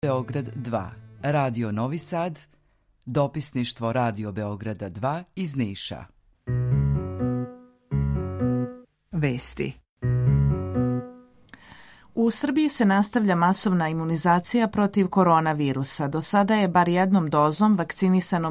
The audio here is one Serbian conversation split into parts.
Beograd 2, Radio Novi Sad, dopisništvo Radio Beograda 2 iz Niša. Vesti. U Srbiji se nastavlja masovna imunizacija protiv koronavirusa. Do sada je bar jednom dozom vakcinisano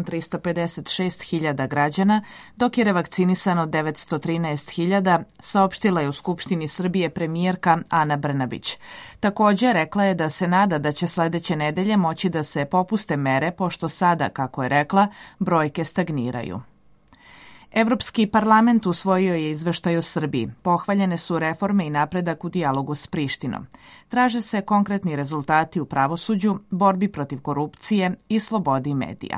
1.356.000 građana, dok je revakcinisano 913.000, saopštila je u Skupštini Srbije premijerka Ana Brnabić. Također rekla je da se nada da će sledeće nedelje moći da se popuste mere, pošto sada, kako je rekla, brojke stagniraju. Evropski parlament usvojio je izveštaj o Srbiji. Pohvaljene su reforme i napredak u dijalogu s Prištinom. Traže se konkretni rezultati u pravosuđu, borbi protiv korupcije i slobodi medija.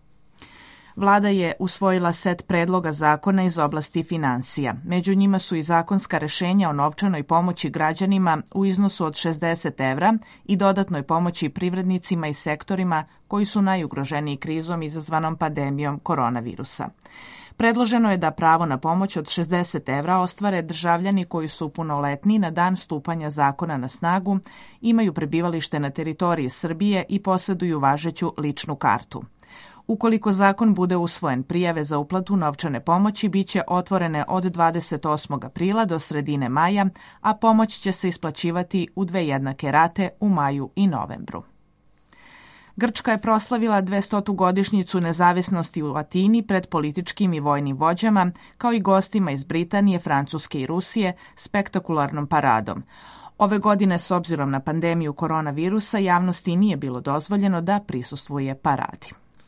Vlada je usvojila set predloga zakona iz oblasti finansija. Među njima su i zakonska rešenja o novčanoj pomoći građanima u iznosu od 60 evra i dodatnoj pomoći privrednicima i sektorima koji su najugroženiji krizom izazvanom pandemijom koronavirusa. Predloženo je da pravo na pomoć od 60 evra ostvare državljani koji su punoletni na dan stupanja zakona na snagu, imaju prebivalište na teritoriji Srbije i posjeduju važeću ličnu kartu. Ukoliko zakon bude usvojen, prijave za uplatu novčane pomoći biće otvorene od 28. aprila do sredine maja, a pomoć će se isplaćivati u 2 jednake rate u maju i novembru. Grčka je proslavila 200. godišnjicu nezavisnosti u Atini pred političkim i vojnim vođama, kao i gostima iz Britanije, Francuske i Rusije, spektakularnom paradom. Ove godine, s obzirom na pandemiju koronavirusa, javnosti nije bilo dozvoljeno da prisustvuje paradi.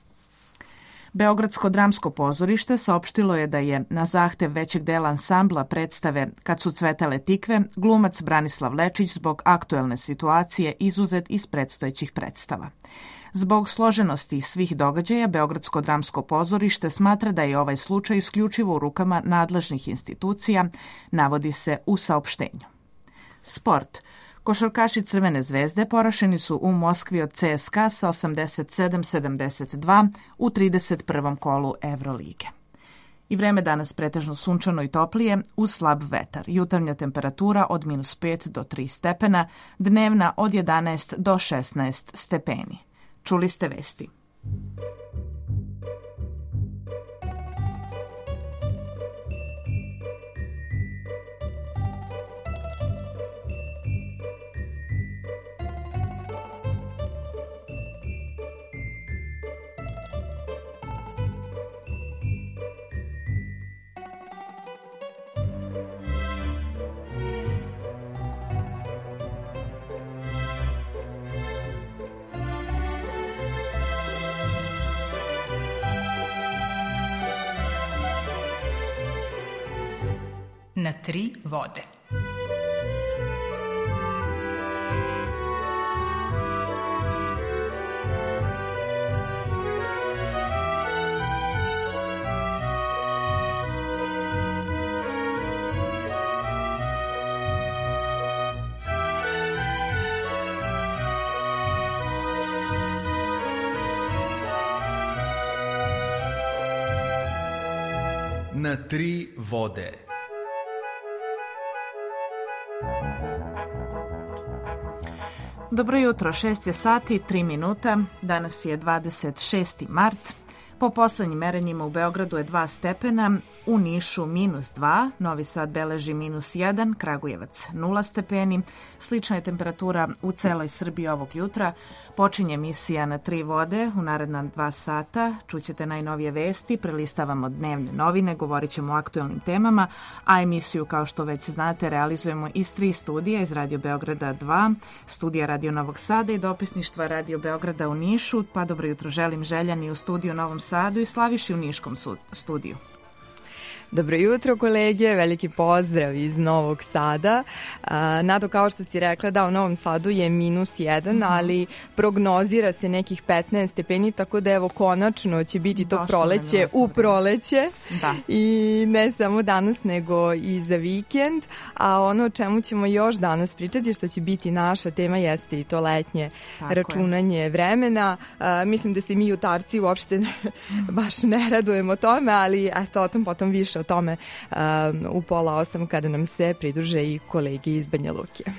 Beogradsko dramsko pozorište saopštilo je da je na zahtev većeg dela ansambla predstave Kad su cvetale tikve, glumac Branislav Lečić zbog aktuelne situacije izuzet iz predstojećih predstava. Zbog složenosti svih događaja, Beogradsko dramsko pozorište smatra da je ovaj slučaj isključivo u rukama nadležnih institucija, navodi se u saopštenju. Sport. Košarkaši Crvene zvezde poraženi su u Moskvi od CSKA sa 87-72 u 31. kolu Evrolige. I vreme danas pretežno sunčano i toplije uz slab vetar. Jutarnja temperatura od -5 do 3 stepena, dnevna od 11 do 16 stepeni. Čuli ste vesti. Na 3 vode. Na 3 vode. Dobro jutro, 6 je sati, 3 minuta. Danas je 26. mart. Po poslednjim merenjima u Beogradu je 2 stepena, u Nišu -2, Novi Sad beleži -1, Kragujevac 0 stepeni. Slična je temperatura u celoj Srbiji ovog jutra. Počinje emisija Na 3 vode u naredna 2 sata. Čućete najnovije vesti, prelistavamo dnevne novine, govorit ćemo o aktuelnim temama, a emisiju, kao što već znate, realizujemo iz 3 studija, iz Radio Beograda 2, studija Radio Novog Sada i dopisništva Radio Beograda u Nišu. Pa dobro jutro želim Željani u studiju Novom Sadu i Slaviši u Niškom studiju. Dobro jutro kolege, veliki pozdrav iz Novog Sada. Nado, kao što si rekla, da u Novom Sadu je -1, ali prognozira se nekih 15 stepeni, tako da evo konačno će biti to proleće u proleće. Da. I ne samo danas nego i za vikend. A ono o čemu ćemo još danas pričati, što će biti naša tema, jeste i to letnje računanje vremena. Mislim da se mi jutarci uopšte baš ne radujemo tome, ali eto, o tom potom više o tome u 7:30 kada nam se pridruže i kolegi iz Banja Luke.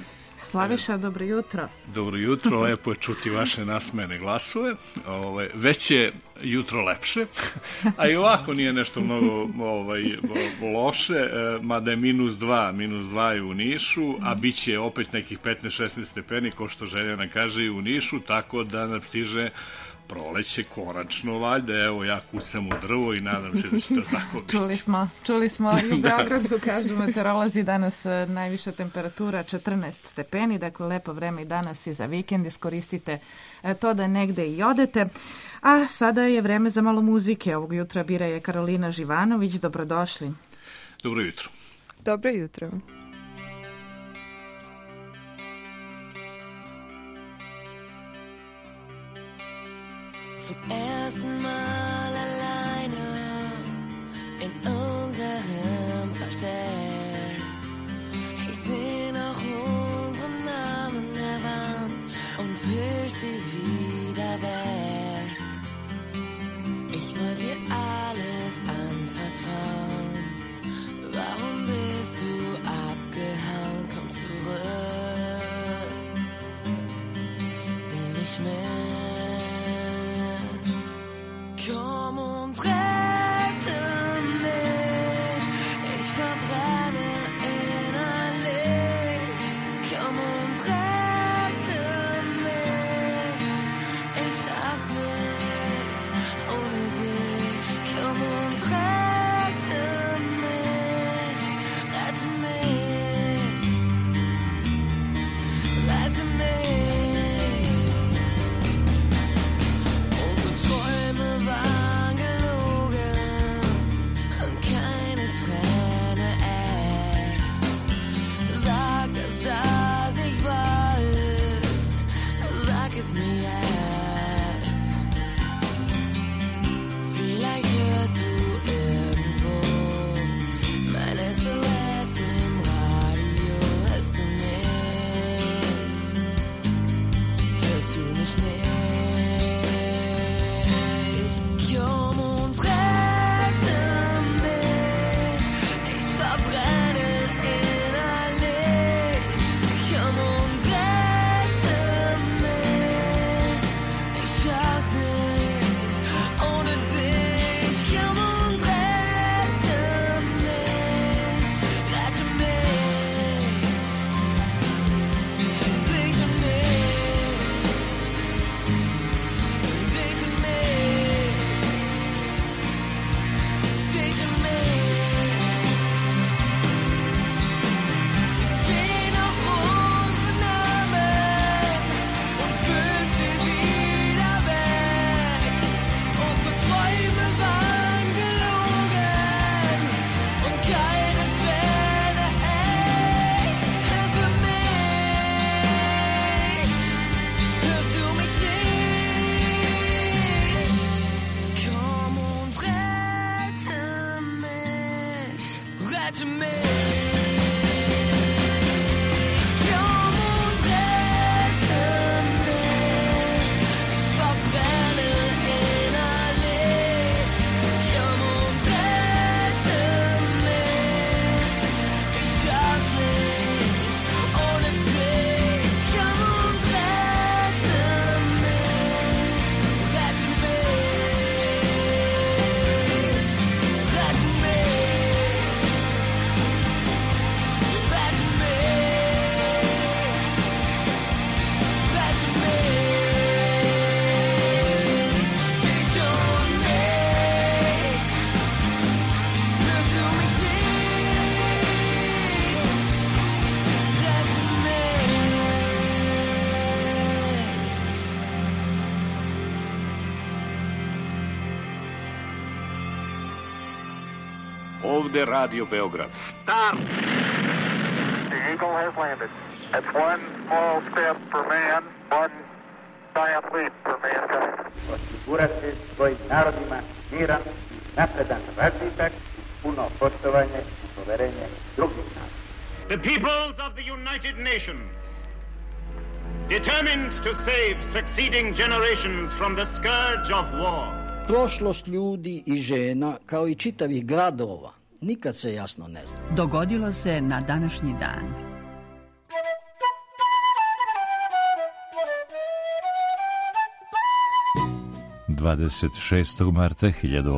Slaviša, dobro jutro. Dobro jutro, lepo je čuti vaše nasmejane glasove. Već je jutro lepše, a i ovako nije nešto mnogo loše, mada je -2 je u Nišu, a bit će opet nekih 15-16 stepeni, ko što Željana kaže, i u Nišu, tako da nam stiže proleće konačno, valjda. Evo, ja kusam u drvo i nadam se da će to tako biti. Čuli smo i u Beogradu, kažu meteorolozi, danas najviša temperatura 14 stepeni, dakle lepo vreme i danas i za vikend, iskoristite to da negde i odete. A sada je vreme za malo muzike. Ovog jutra bira je Karolina Živanović. Dobrodošli. Dobro jutro. Dobro jutro. Zum ersten Mal alleine in unserem Versteck. Ich seh noch unsere Namen der Wand und will sie wieder weg. Ich wollte dir alles anvertrauen. Warum bist du abgehauen? Komm zurück, nimm mich mit. Komm und rette mich, ich verbrenne innerlich. Komm und rette mich, ich schaff's nicht ohne dich. Komm und rette mich, rette mich, rette mich. Ovde Radio Beograd. Stop! The Eagle has landed. That's one small step for man, one giant leap for mankind. Osigurati svojim narodima miran, napredan razvitak, puno poštovanje i poverenje drugih naroda. The peoples of the United Nations, determined to save succeeding generations from the scourge of war. Prošlost ljudi i žena, kao i čitavih gradova, nikad se jasno ne zna. Dogodilo se na današnji dan. 26. marta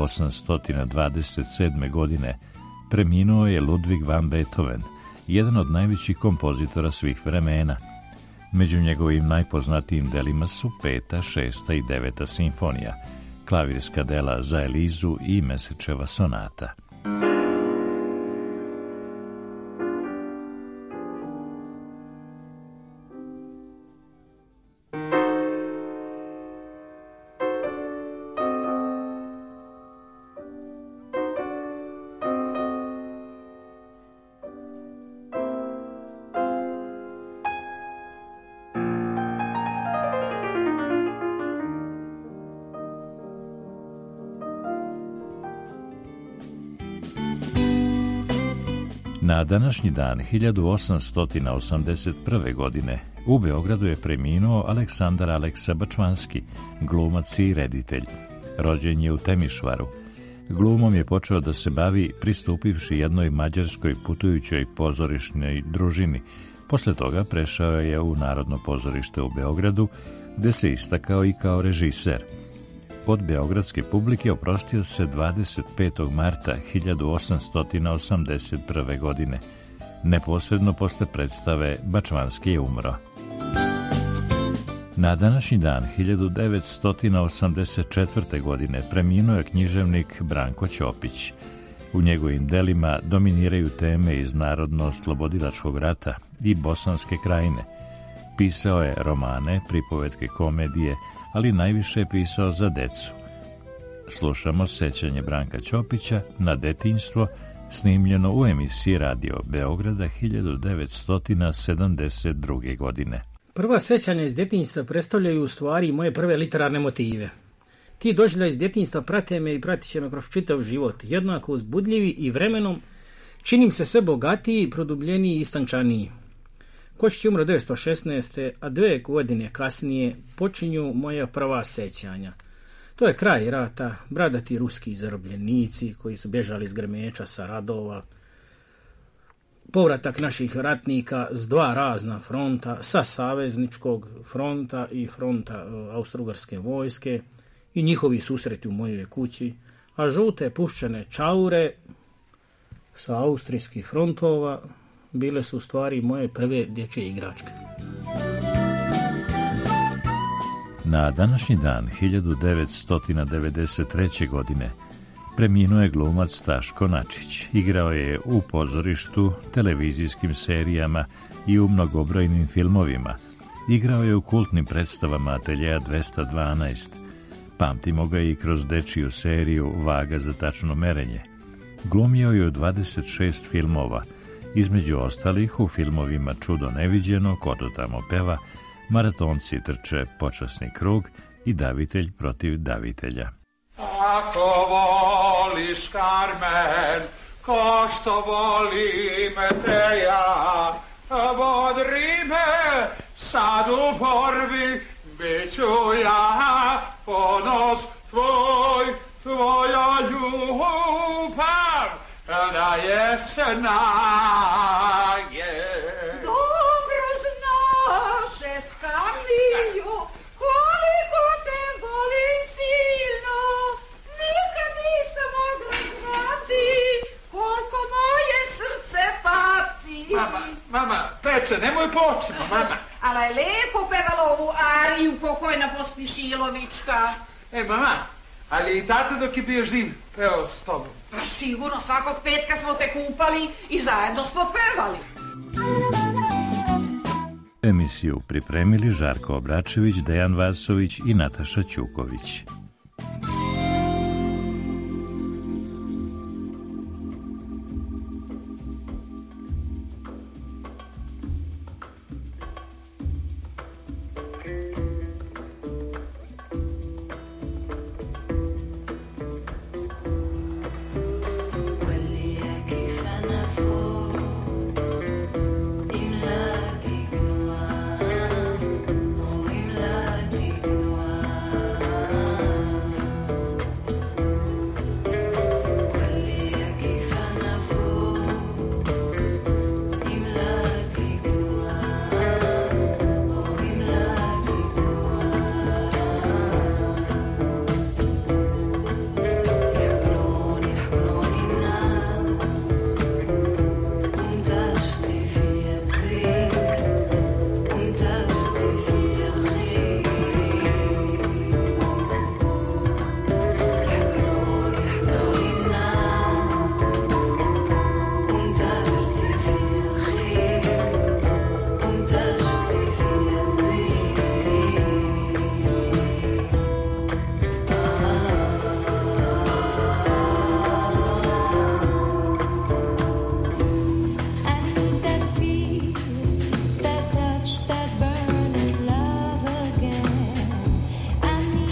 1827. godine preminuo je Ludwig van Beethoven, jedan od najvećih kompozitora svih vremena. Među njegovim najpoznatijim delima su 5., 6. i 9. simfonija, klavirska dela za Elizu i Mesečeva sonata. Na današnji dan 1881. godine u Beogradu je preminuo Aleksandar Aleksa Bačvanski, glumac i reditelj. Rođen je u Temišvaru. Glumom je počeo da se bavi pristupivši jednoj mađarskoj putujućoj pozorišnoj družini. Posle toga prešao je u Narodno pozorište u Beogradu, gde se istakao i kao režiser. Od beogradske publike oprostio se 25. marta 1881. godine. Neposredno posle predstave Bačvanski je umro. Na današnji dan 1984. godine preminuo je književnik Branko Ćopić. U njegovim delima dominiraju teme iz Narodno-oslobodilačkog rata i Bosanske krajine. Pisao je romane, pripovetke, komedije, ali najviše je pisao za decu. Slušamo sećanje Branka Ćopića na detinjstvo, snimljeno u emisiji Radio Beograda 1972. godine. Prva sećanja iz detinjstva predstavljaju u stvari moje prve literarne motive. Ti doživljaji iz detinjstva prate me i pratit će me kroz čitav život, jednako uzbudljivi i vremenom činim se sve bogatiji, produbljeniji i istančaniji. Kočić je umro 1916. a 2 godine kasnije počinju moja prva sećanja. To je kraj rata, bradati ruski zarobljenici koji su bježali iz Grmeča sa radova, povratak naših ratnika s 2 razna fronta, sa savezničkog fronta i fronta Austro-Ugarske vojske i njihovi susreti u mojoj kući, a žute puščane čaure sa austrijskih frontova bile su u stvari moje prve dječje igračke. Na današnji dan 1993. godine preminuo je glumac Taško Načić. Igrao je u pozorištu, televizijskim serijama i u mnogobrojnim filmovima. Igrao je u kultnim predstavama Ateljeja 212. Pamtimo ga i kroz dečiju seriju Vaga za tačno merenje. Glumio je u 26 filmova, između ostalih u filmovima Čudo neviđeno, Ko to tamo peva, Maratonci trče počasni krug i Davitelj protiv davitelja. Ako voliš Karmen, ko što volim te ja, bodri me, sad u borbi bit ću ja, ponos tvoj, tvoja ljubav, da je snage. Dobro znaš, Eskamiljo, koliko te volim silno, nikad nisam mogla znati koliko moje srce pati. Mama, peče, nemoj počimo, mama. Ali je lepo pevala ovu ariju pokojna Pospišilovićka. Mama, ali i tata dok je bio živ, pevao s tobom. Pa sigurno, svakog petka smo te kupali i zajedno smo pevali. Emisiju pripremili Žarko Obračević, Dejan Vasović i Nataša Ćuković.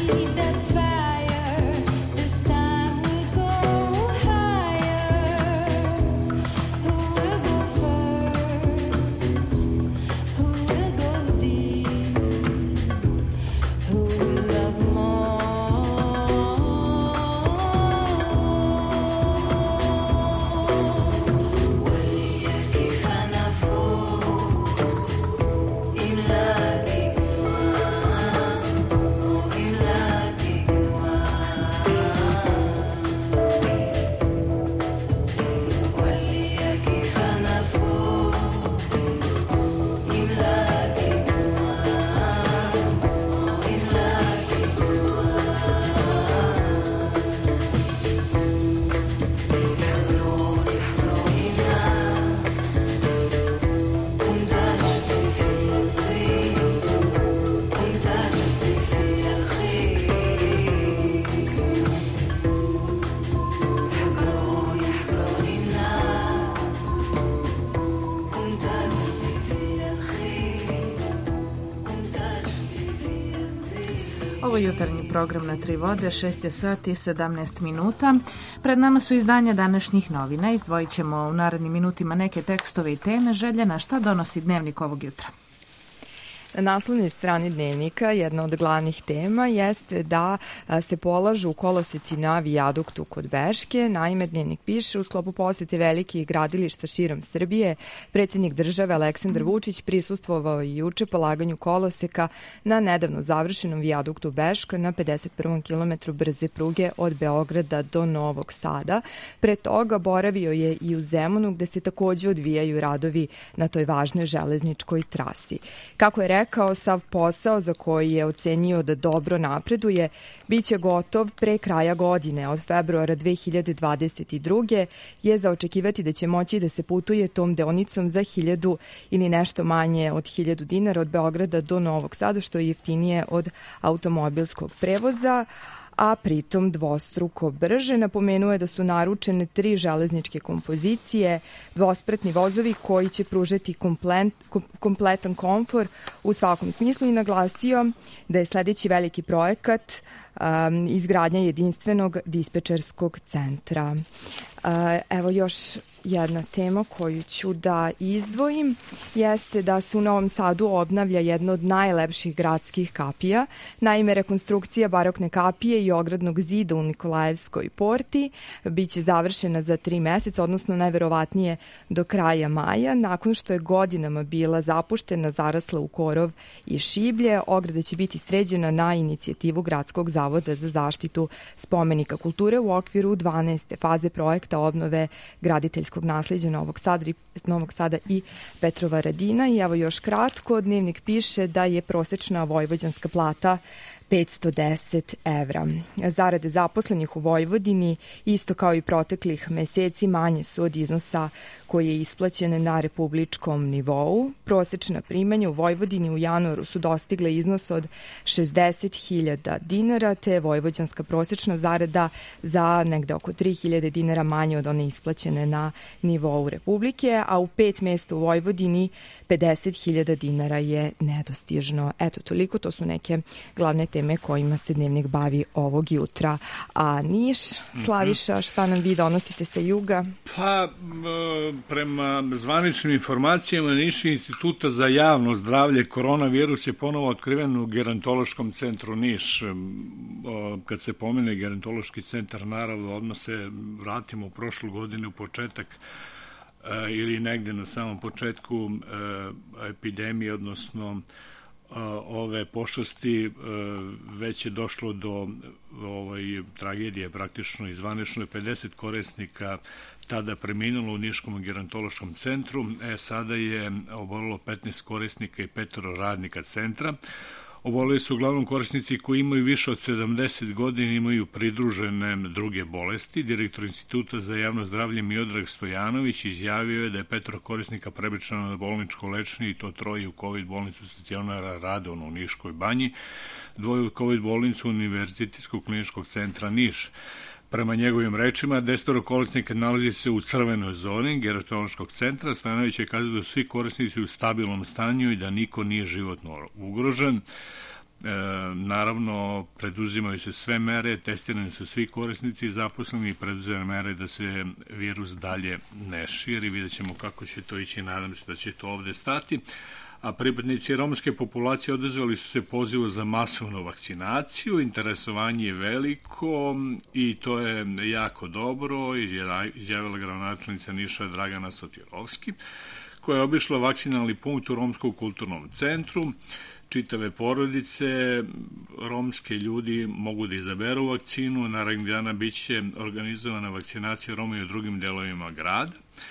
Ovo je jutarnji program na Tri vode, 6 je sati i 17 minuta. Pred nama su izdanja današnjih novina. Izdvojit ćemo u narednim minutima neke tekstove i teme. Željena, šta donosi dnevnik ovog jutra? Na naslovnoj strani dnevnika jedna od glavnih tema jeste da se polažu koloseci na vijaduktu kod Beške. Naime, dnevnik piše, u sklopu posete velikih gradilišta širom Srbije, predsjednik države Aleksandar Vučić prisustvovao i juče polaganju koloseka na nedavno završenom vijaduktu Beška na 51. kilometru brze pruge od Beograda do Novog Sada. Pre toga boravio je i u Zemunu, gde se takođe odvijaju radovi na toj važnoj železničkoj trasi. Kako je rekao, sav posao za koji je ocenio da dobro napreduje biće gotov pre kraja godine. Od februara 2022. je za očekivati da će moći da se putuje tom deonicom za 1000 ili nešto manje od 1000 dinara od Beograda do Novog Sada, što je jeftinije od automobilskog prevoza, a pritom dvostruko brže. Napomenuo je da su naručene 3 železničke kompozicije, dvospratni vozovi koji će pružati kompletan komfor u svakom smislu i naglasio da je sledeći veliki projekat izgradnja jedinstvenog dispečerskog centra. Evo još jedna tema koju ću da izdvojim jeste da se u Novom Sadu obnavlja jedna od najlepših gradskih kapija. Naime, rekonstrukcija barokne kapije i ogradnog zida u Nikolajevskoj porti biće završena za 3 meseca, odnosno najverovatnije do kraja maja. Nakon što je godinama bila zapuštena, zarasla u korov i šiblje, ograda će biti sređena na inicijativu Gradskog zavoda za zaštitu spomenika kulture u okviru 12. faze projekta obnove graditeljskog nasleđa Novog Sada i Petrovaradina. I evo još kratko, dnevnik piše da je prosečna vojvođanska plata 510 evra. Zarade zaposlenih u Vojvodini, isto kao i proteklih meseci, manje su od iznosa koji je isplaćen na republičkom nivou. Prosečna primanja u Vojvodini u januaru su dostigle iznos od 60.000 dinara, te vojvođanska prosečna zarada za negde oko 3.000 dinara manje od one isplaćene na nivou Republike, a u 5 mesta u Vojvodini 50.000 dinara je nedostižno. Eto, toliko, to su neke glavne teme kojima se dnevnik bavi ovog jutra. A Niš, Slaviša, šta nam vi donosite sa juga? Pa, prema zvaničnim informacijama Niškog instituta za javno zdravlje, koronavirus je ponovo otkriven u gerontološkom centru Niš. Kad se pomene gerontološki centar, naravno, odmah se vratimo u prošlu godinu, u početak ili negde na samom početku epidemije, odnosno ove pošasti, već je došlo do tragedije praktično i zvanično je 50 korisnika tada preminulo u Niškom gerontološkom centru. Sada je obolelo 15 korisnika i 5 radnika centra. Oboleli su uglavnom korisnici koji imaju više od 70 godina, imaju pridružene druge bolesti. Direktor Instituta za javno zdravlje Miodrag Stojanović izjavio je da je 5 korisnika prebačeno na bolničko lečenje i to 3 u COVID bolnicu stacionara Radovno u Niškoj banji, 2 u COVID bolnicu Univerzitetskog kliničkog centra Niš. Prema njegovim rečima, 10 korisnika nalazi se u crvenoj zoni gerontološkog centra. Stojanović je kazao da svi korisnici u stabilnom stanju i da niko nije životno ugrožen. Naravno, preduzimaju se sve mere, testirani su svi korisnici zaposleni i preduzimaju mere da se virus dalje ne širi. Vidjet ćemo kako će to ići, nadam se da će to ovde stati. A pripadnici romske populacije odazvali su se pozivu za masovnu vakcinaciju, interesovanje je veliko i to je jako dobro, izjavila gradonačelnica Niša Dragana Sotirovski, koja je obišla vakcinalni punkt u Romskom kulturnom centru. Čitave porodice, romske ljudi mogu da izaberu vakcinu, narednih dana biće organizovana vakcinacija Roma i u drugim delovima grada.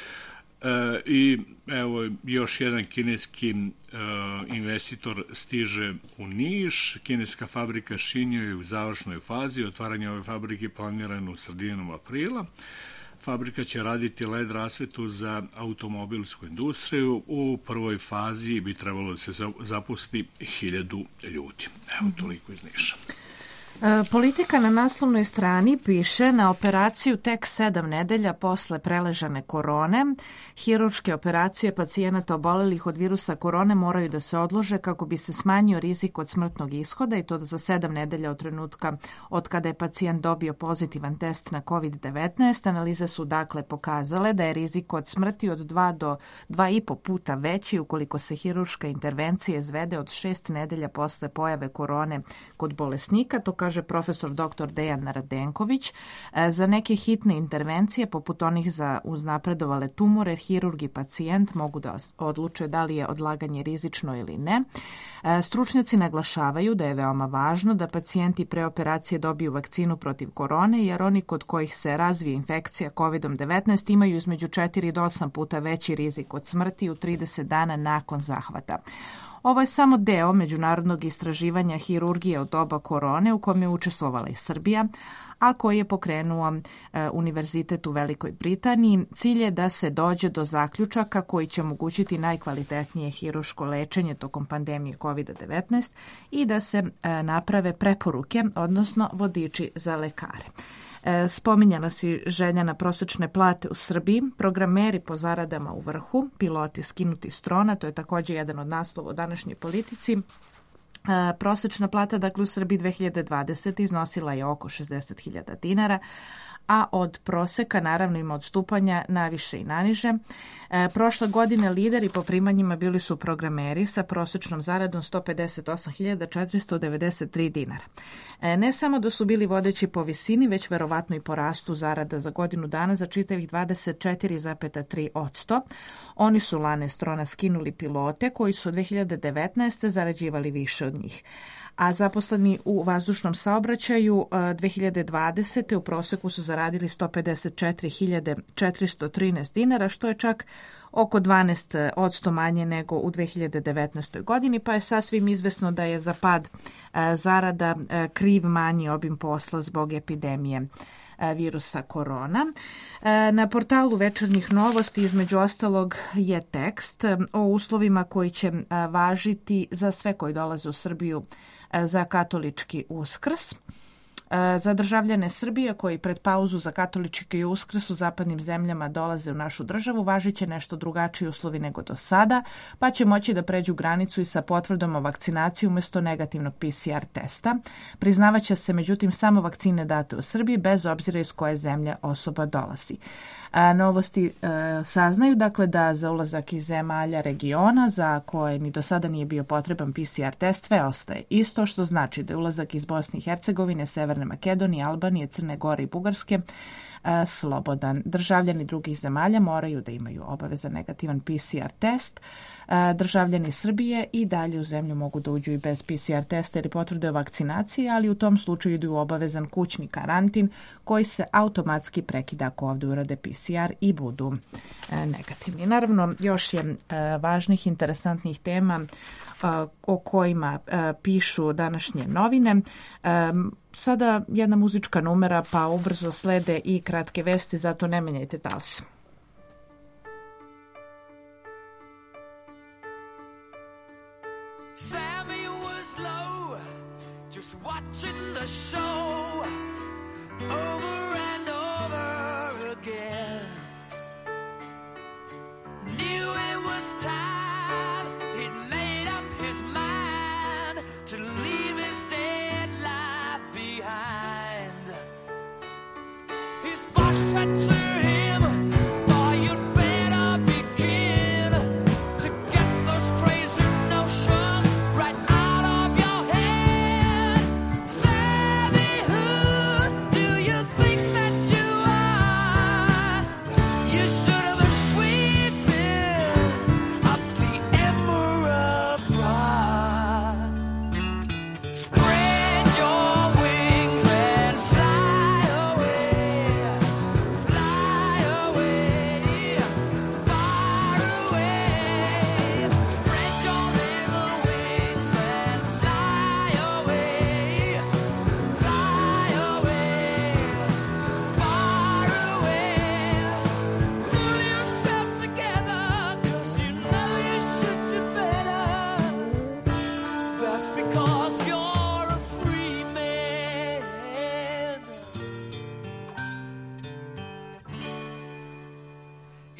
I evo još jedan kineski investitor stiže u Niš. Kineska fabrika Šinjo je u završnoj fazi. Otvaranje ove fabrike planirano u sredinom aprila. Fabrika će raditi LED rasvetu za automobilsku industriju. U prvoj fazi bi trebalo da se zaposli 1000 ljudi. Evo toliko iz Niša. Politika na naslovnoj strani piše: na operaciju tek 7 nedelja posle preležane korone. Hirurške operacije pacijenata obolelih od virusa korone moraju da se odlože kako bi se smanjio rizik od smrtnog ishoda, i to za 7 nedelja od trenutka od kada je pacijent dobio pozitivan test na COVID-19. Analize su dakle pokazale da je rizik od smrti od 2 do 2,5 puta veći ukoliko se hirurška intervencija izvede od 6 nedelja posle pojave korone kod bolesnika. To kaže profesor dr. Dejan Radenković. Za neke hitne intervencije, poput onih za uznapredovale tumore, hirurg i pacijent mogu da odluče da li je odlaganje rizično ili ne. Stručnjaci naglašavaju da je veoma važno da pacijenti pre operacije dobiju vakcinu protiv korone, jer oni kod kojih se razvije infekcija COVID-19 imaju između 4 do 8 puta veći rizik od smrti u 30 dana nakon zahvata. Ovo je samo deo međunarodnog istraživanja hirurgije od doba korone u kojem je učestvovala i Srbija, a koji je pokrenuo Univerzitet u Velikoj Britaniji. Cilj je da se dođe do zaključaka koji će omogućiti najkvalitetnije hirurško lečenje tokom pandemije COVID-19 i da se naprave preporuke, odnosno vodiči za lekare. Spominjala si Željana prosečne plate u Srbiji, programeri po zaradama u vrhu, piloti skinuti s trona, to je također jedan od naslova u današnjoj Politici. Prosečna plata, dakle, u Srbiji 2020 iznosila je oko 60.000 dinara, a od proseka naravno ima odstupanja na više i na niže. Prošle godine lideri po primanjima bili su programeri sa prosečnom zaradom 158.493 dinara. Ne samo da su bili vodeći po visini, već verovatno i po rastu zarada za godinu dana za čitavih 24,3%. Oni su lane s trona skinuli pilote koji su od 2019. zarađivali više od njih. A zaposleni u vazdušnom saobraćaju 2020. u proseku su zaradili 154.413 dinara, što je čak oko 12% manje nego u 2019. godini, pa je sasvim izvesno da je za pad zarada kriv manji obim posla zbog epidemije virusa korona. Na portalu Večernjih novosti između ostalog je tekst o uslovima koji će važiti za sve koji dolaze u Srbiju za katolički Uskrs. Za državljane Srbije koji pred pauzu za katolički Uskrs u zapadnim zemljama dolaze u našu državu važiće nešto drugačiji uslovi nego do sada, pa će moći da pređu granicu i sa potvrdom o vakcinaciji umjesto negativnog PCR testa. Priznavaće se međutim samo vakcine date u Srbiji bez obzira iz koje zemlje osoba dolazi. Novosti saznaju dakle da za ulazak iz zemalja regiona za koje ni do sada nije bio potreban PCR test sve ostaje isto, što znači da je ulazak iz Bosne i Hercegovine, Severne Makedonije, Albanije, Crne Gore i Bugarske slobodan. Državljani drugih zemalja moraju da imaju obavezan negativan PCR test. Državljani Srbije i dalje u zemlju mogu da uđu i bez PCR testa ili potvrde o vakcinaciji, ali u tom slučaju idu u obavezan kućni karantin koji se automatski prekida ako ovdje urade PCR i budu negativni. Naravno, još je važnih, interesantnih tema o kojima pišu današnje novine. Sada jedna muzička numera, pa ubrzo slede i kratke vesti, zato ne menjajte talas. Sammy was low, just watching the show over and over again. Knew it was time, he'd made up his mind to leave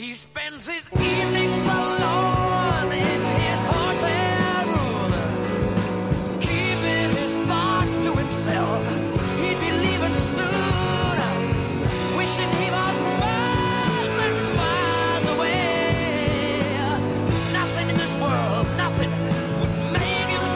He spends his evenings alone in his hotel room, keeping his thoughts to himself. He'd be leaving soon, wishing he was miles and miles away. Nothing in this world, nothing would make him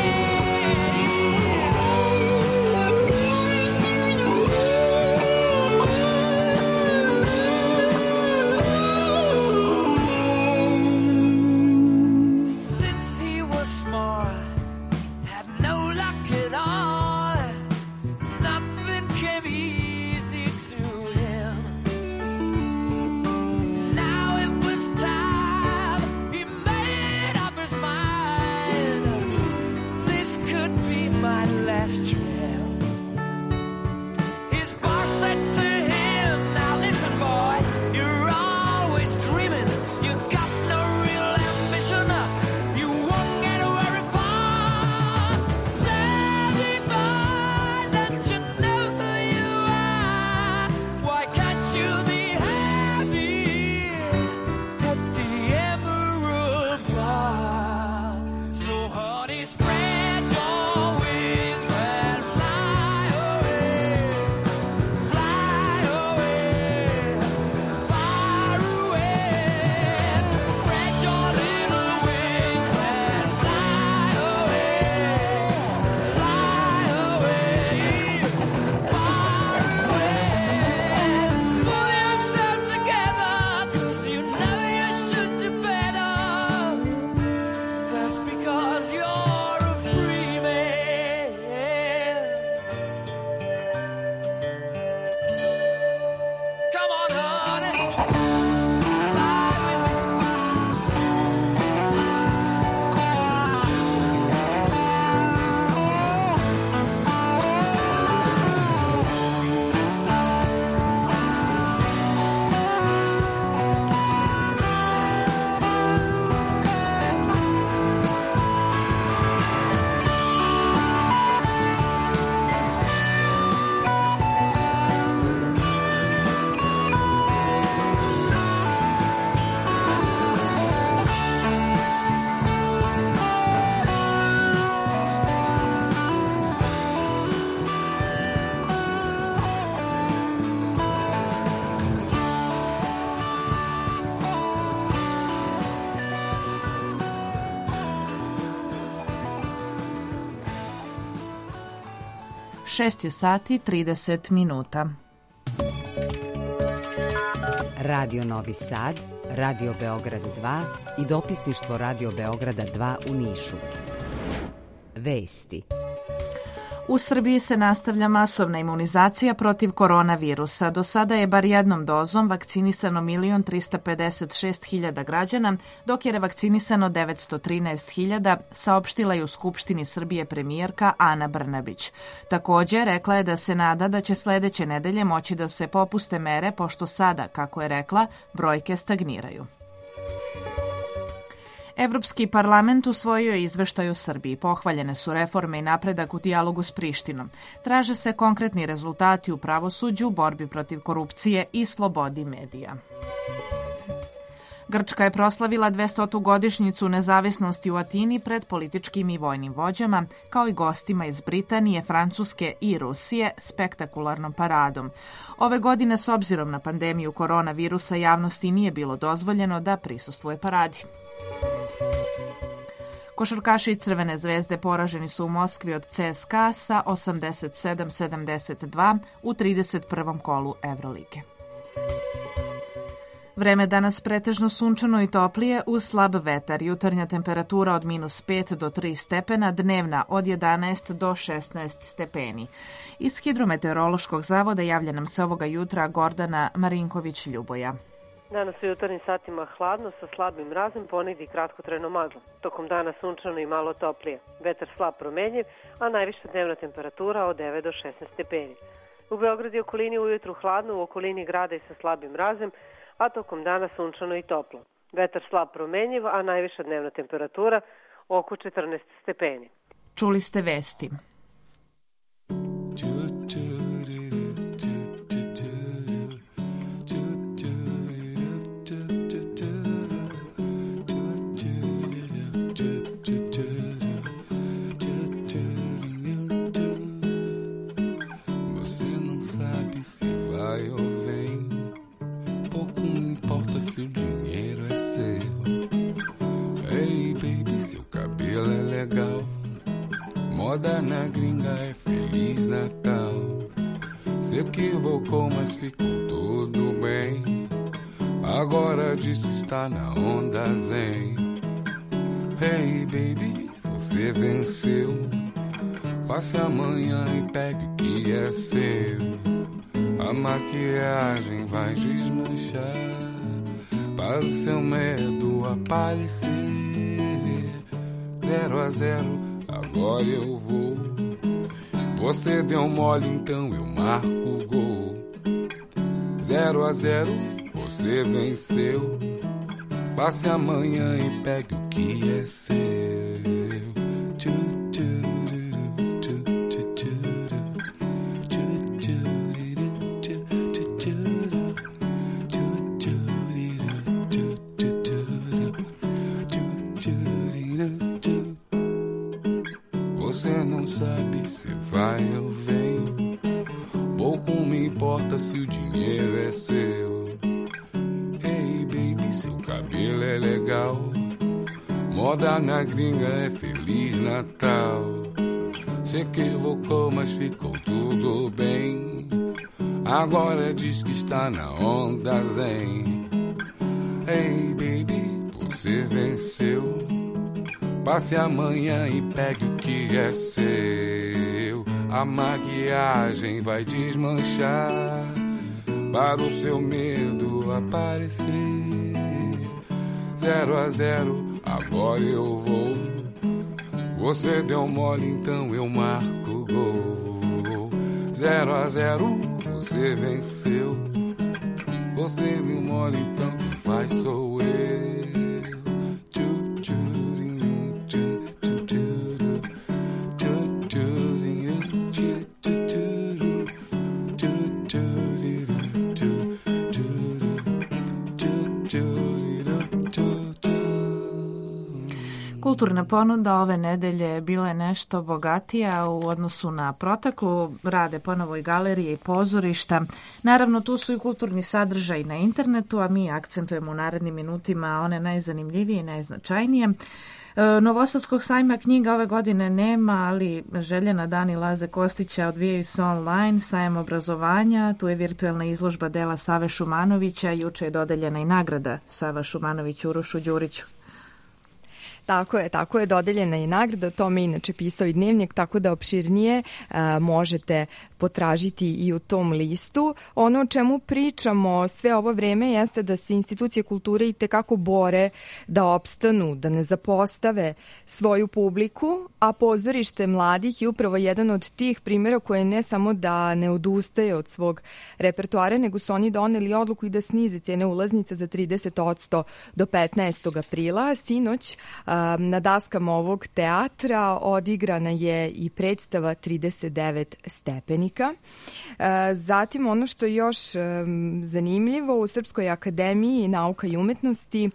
Šest je sati 30 minuta. Radio Novi Sad, Radio Beograd 2 i dopisništvo Radio Beograda 2 u Nišu. Vesti. U Srbiji se nastavlja masovna imunizacija protiv koronavirusa. Do sada je bar jednom dozom vakcinisano 1.356.000 građana, dok je revakcinisano 913.000, saopštila je u Skupštini Srbije premijerka Ana Brnabić. Također, rekla je da se nada da će sledeće nedelje moći da se popuste mere, pošto sada, kako je rekla, brojke stagniraju. Evropski parlament usvojio je izveštaj o Srbiji. Pohvaljene su reforme i napredak u dijalogu s Prištinom. Traže se konkretni rezultati u pravosuđu, borbi protiv korupcije i slobodi medija. Grčka je proslavila 200. godišnjicu nezavisnosti u Atini pred političkim i vojnim vođama, kao i gostima iz Britanije, Francuske i Rusije, spektakularnom paradom. Ove godine, s obzirom na pandemiju koronavirusa, javnosti nije bilo dozvoljeno da prisustvuje paradi. Košarkaši Crvene zvezde poraženi su u Moskvi od CSKA sa 87-72 u 31. kolu Evrolige. Vreme danas pretežno sunčano i toplije uz slab vetar. Jutarnja temperatura od -5 do 3 stepena, dnevna od 11 do 16 stepeni. Iz Hidrometeorološkog zavoda javlja nam se ovoga jutra Gordana Marinković-Ljuboja. Danas u jutarnjim satima hladno sa slabim mrazom, ponegdje kratkotrajno maglo. Tokom dana sunčano i malo toplije. Vetar slab promenjiv, a najviša dnevna temperatura od 9 do 16 stepeni. U Beogradu i okolini ujutru hladno, u okolini grada i sa slabim mrazem, a tokom dana sunčano i toplo. Vetar slab promenjiv, a najviša dnevna temperatura oko 14 stepeni. Čuli ste vesti. é Feliz Natal. Se equivocou, mas ficou tudo bem. Agora diz que está na onda zen. Hey baby, você venceu. Passe amanhã e pegue o que é seu. A maquiagem vai desmanchar para o seu medo aparecer. 0-0, agora eu vou. Você deu mole, então eu marco o gol. 0-0, você venceu. Passe amanhã e pegue o que é seu. Você não sabe se vai ou vem. Pouco me importa se o dinheiro é seu. Hey baby, seu cabelo é legal. Moda na gringa é Feliz Natal. Se equivocou, mas ficou tudo bem. Agora diz que está na onda zen. Hey baby, você venceu. Passe amanhã e pegue o que é seu. A maquiagem vai desmanchar para o seu medo aparecer. 0-0, agora eu vou. Você deu mole, então eu marco o gol. 0-0, você venceu. Você deu mole, então quem faz sou eu. Kulturna ponuda ove nedelje bila je nešto bogatija u odnosu na proteklu. Rade ponovo i galerije i pozorišta. Naravno, tu su i kulturni sadržaj na internetu, a mi akcentujemo u narednim minutima one najzanimljivije i najznačajnije. Novosadskog sajma knjiga ove godine nema, ali željena dani Laze Kostića odvijaju se online, sajam obrazovanja, tu je virtualna izložba dela Save Šumanovića, juče je dodeljena i nagrada Sava Šumanović Urošu Đuriću. Tako je dodeljena i nagrada, o tome inače pisao i Dnevnik, tako da opširnije možete potražiti i u tom listu. Ono o čemu pričamo sve ovo vreme jeste da se institucije kulture i tekako bore da opstanu, da ne zapostave svoju publiku, a pozorište mladih je upravo jedan od tih primjera koje ne samo da ne odustaje od svog repertoara, nego su oni doneli odluku i da snize cene ulaznice za 30% do 15. aprila. Sinoć na daskama ovog teatra odigrana je i predstava 39 stepenika. Zatim ono što je još zanimljivo, u Srpskoj akademiji nauka i umetnosti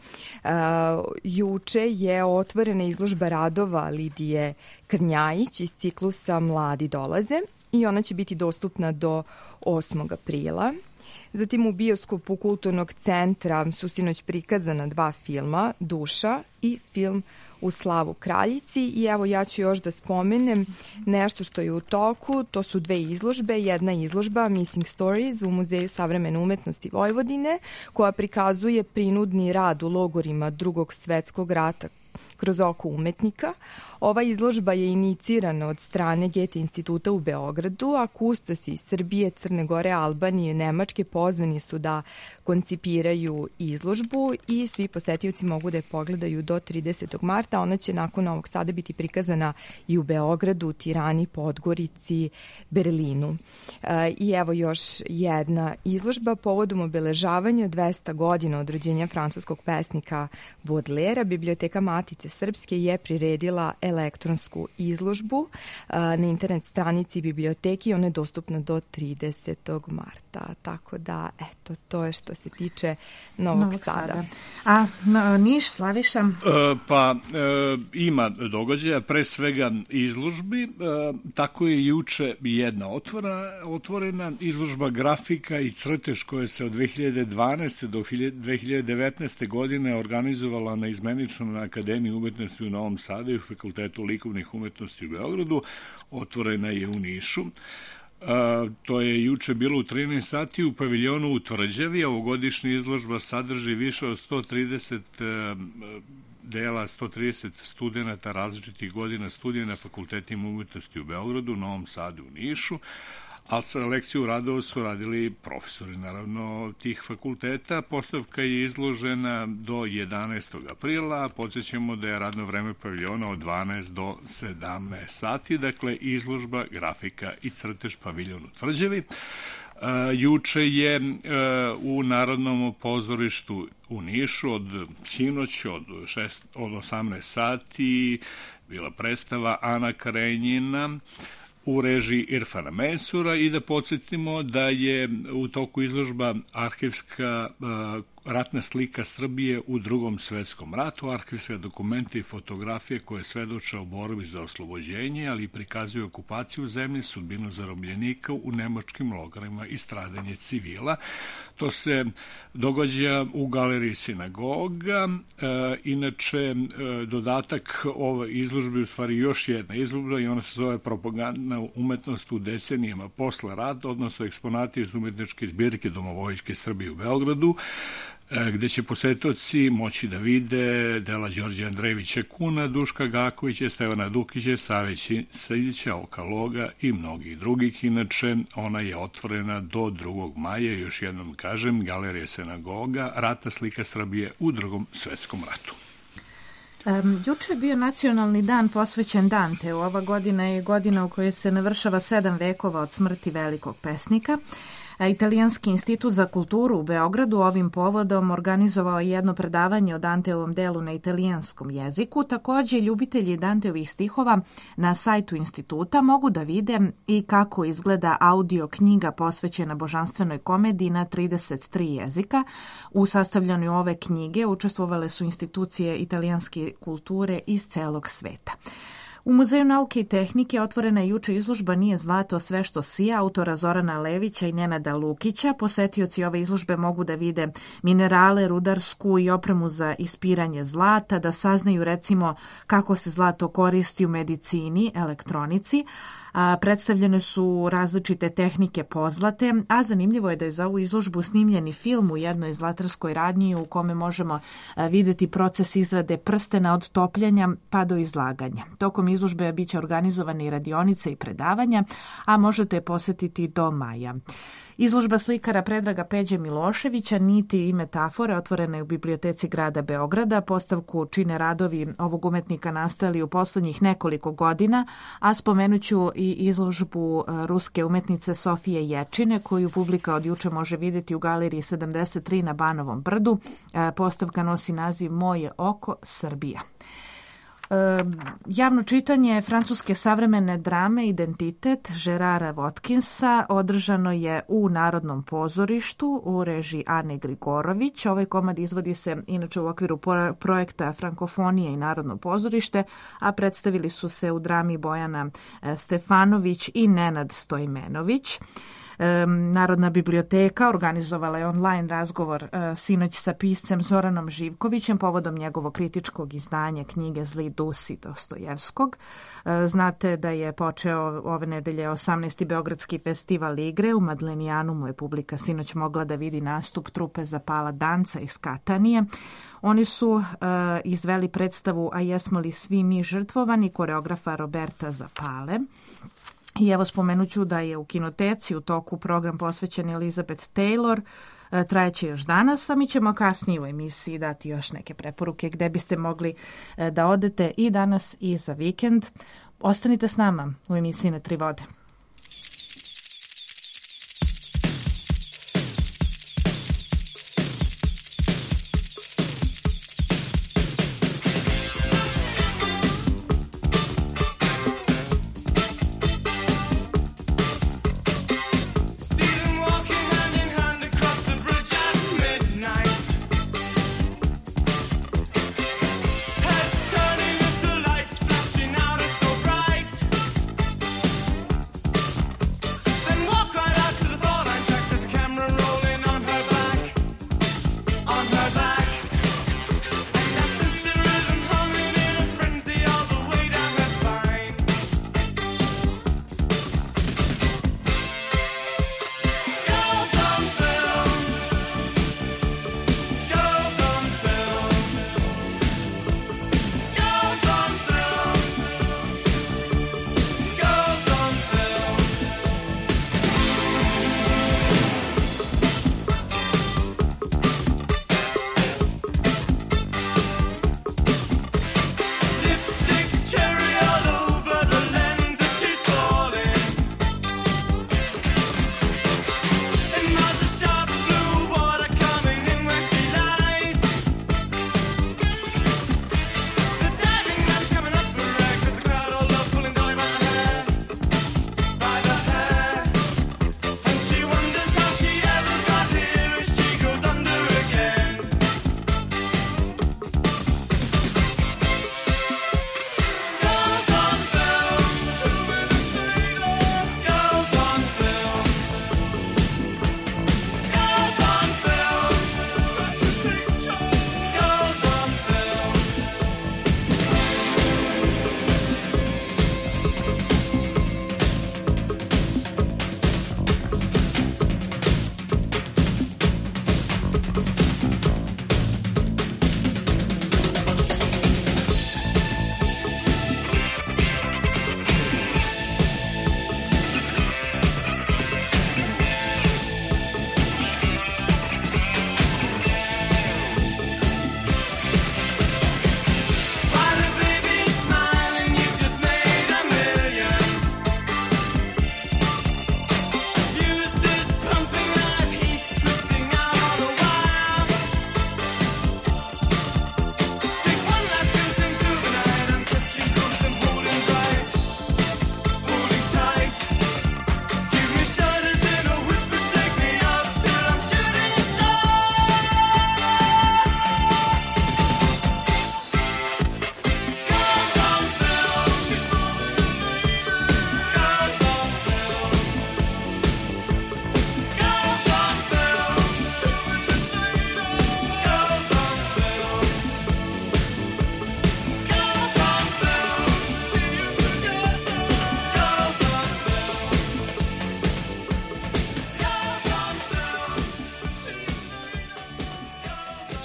juče je otvorena izložba radova Lidije Krnjajić iz ciklusa Mladi dolaze i ona će biti dostupna do 8. aprila. Zatim u bioskopu Kulturnog centra su sinoć prikazana 2 filma, Duša i film U slavu kraljici. I evo ja ću još da spomenem nešto što je u toku, to su 2 izložbe. Jedna izložba Missing Stories u Muzeju savremene umetnosti Vojvodine koja prikazuje prinudni rad u logorima Drugog svetskog rata kroz oko umetnika. Ova izložba je inicirana od strane Goethe instituta u Beogradu, a kustosi iz Srbije, Crne Gore, Albanije, Nemačke pozvani su da koncipiraju izložbu i svi posetioci mogu da je pogledaju do 30. marta. Ona će nakon ovog sada biti prikazana i u Beogradu, Tirani, Podgorici, Berlinu. I evo još jedna izložba povodom obeležavanja 200 godina od rođenja francuskog pesnika Baudelaire. Biblioteka Matice Srpske je priredila elektronsku izložbu na internet stranici biblioteki. Ona je dostupna do 30. marta. Tako da, eto, to je što se tiče Novog Sada. A Niš, Slaviša? Ima događaja, pre svega izložbi. Tako je juče jedna otvorena izložba grafika i crtež koja se od 2012. do 2019. godine organizovala na izmenično na Akademiji umetnosti u Novom Sadu i u Fakultetu likovnih umetnosti u Beogradu. Otvorena je u Nišu. To je juče bilo u 13 sati u paviljonu u Tvrđavi. Ovogodišnja izložba sadrži više od 130 dela, 130 studenta različitih godina studija na Fakultetima umetnosti u Beogradu, Novom Sadu i Nišu, a selekciju radova su radili profesori, naravno, tih fakulteta. Postavka je izložena do 11. aprila, podsjećamo da je radno vreme paviljona od 12 do 17 sati, dakle, izložba, grafika i crtež paviljon u Tvrđavi. Juče je u Narodnom pozorištu u Nišu od sinoć od 18 sati bila predstava Ana Karenjina u režiji Irfana Mensura i da podsjetimo da je u toku izložba arhivska ratna slika Srbije u Drugom svetskom ratu, arhivske dokumente i fotografije koje svedoče o borbi za oslobođenje, ali i prikazuju okupaciju zemlje, sudbinu zarobljenika u nemačkim logorima i stradanje civila. To se događa u galeriji Sinagoga. Inače, dodatak ove izložbe je u stvari još jedna izložba i ona se zove Propagandna umetnost u decenijama posle rata, odnosno eksponati iz umetničke zbirke Domovojske Srbije u Beogradu, gde će posetoci moći da vide dela Đorđe Andrejevića Kuna, Duška Gakovića, Stevana Dukića, Save Sidića, Oka Loga i mnogih drugih. Inače, ona je otvorena do 2. maja, još jednom kažem, Galerija Sinagoga, Ratna slika Srbije u Drugom svetskom ratu. Juče je bio nacionalni dan posvećen Danteu. Ova godina je godina u kojoj se navršava 7 vekova od smrti velikog pesnika. Italijanski institut za kulturu u Beogradu ovim povodom organizovao je jedno predavanje o Danteovom delu na italijanskom jeziku. Takođe, ljubitelji Danteovih stihova na sajtu instituta mogu da vide i kako izgleda audio knjiga posvećena božanstvenoj komediji na 33 jezika. U sastavljanju ove knjige učestvovale su institucije italijanske kulture iz celog sveta. U Muzeju nauke i tehnike otvorena je juče izložba Nije zlato sve što sija autora Zorana Levića i Nenada Lukića. Posetioci ove izložbe mogu da vide minerale, rudarsku i opremu za ispiranje zlata, da saznaju recimo kako se zlato koristi u medicini, elektronici. Predstavljene su različite tehnike pozlate, a zanimljivo je da je za ovu izložbu snimljeni film u jednoj zlatarskoj radnji u kome možemo videti proces izrade prstena od topljenja pa do izlaganja. Tokom izložbe biće organizovane i radionice i predavanja, a možete je posetiti do maja. Izložba slikara Predraga Peđe Miloševića Niti i metafore otvorena je u biblioteci grada Beograda. Postavku čine radovi ovog umetnika nastali u poslednjih nekoliko godina, a spomenuću i izložbu ruske umetnice Sofije Ječine, koju publika od juče može vidjeti u galeriji 73 na Banovom brdu. Postavka nosi naziv Moje oko Srbija. Javno čitanje francuske savremene drame Identitet Gerara Watkinsa održano je u Narodnom pozorištu u režiji Ane Grigorović. Ovaj komad izvodi se inače u okviru projekta Frankofonije i Narodno pozorište, a predstavili su se u drami Bojana Stefanović i Nenad Stojmenović. Narodna biblioteka organizovala je online razgovor sinoć sa piscem Zoranom Živkovićem povodom njegovog kritičkog izdanja knjige Zli dusi Dostojevskog. Znate da je počeo ove nedelje 18. Beogradski festival igre. U Madlenijanumu je publika sinoć mogla da vidi nastup trupe Zapala danca iz Katanije. Oni su izveli predstavu A jesmo li svi mi žrtvovani koreografa Roberta Zapale. I evo spomenuću da je u kinoteci u toku program posvećen Elizabeth Taylor, trajeće još danas, a mi ćemo kasnije u emisiji dati još neke preporuke gde biste mogli da odete i danas i za vikend. Ostanite s nama u emisiji Na tri vode.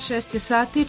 6 sati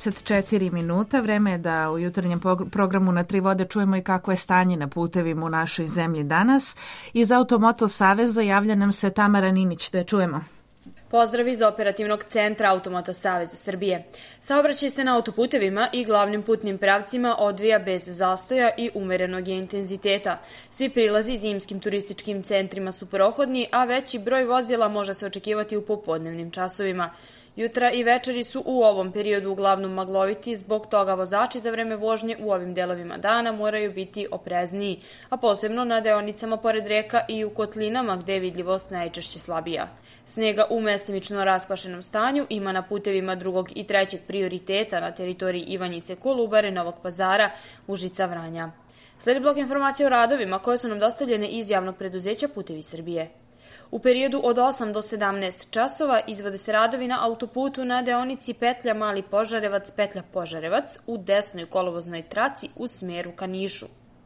44 minuta. Vreme je da u jutarnjem programu Na tri vode čujemo i kako je stanje na putevima u našoj zemlji danas. Iz Automoto Saveza javlja nam se Tamara Ninić, da je čujemo. Pozdrav iz operativnog centra Automoto Saveza Srbije. Saobraćaj se na autoputevima i glavnim putnim pravcima odvija bez zastoja i umerenog je intenziteta. Svi prilazi zimskim turističkim centrima su prohodni, a veći broj vozila može se očekivati u popodnevnim časovima. Jutra i večeri su u ovom periodu uglavnom magloviti, zbog toga vozači za vreme vožnje u ovim delovima dana moraju biti oprezniji, a posebno na deonicama pored reka i u kotlinama gde je vidljivost najčešće slabija. Snega u mestimično raspašenom stanju ima na putevima drugog i trećeg prioriteta na teritoriji Ivanjice, Kolubare, Novog Pazara, Užica, Vranja. Sledi blok informacija o radovima koje su nam dostavljene iz javnog preduzeća Putevi Srbije. U periodu od 8 do 17 časova izvode se radovi na autoputu na deonici petlja Mali Požarevac, petlja Požarevac u desnoj kolovoznoj traci u smeru ka Nišu.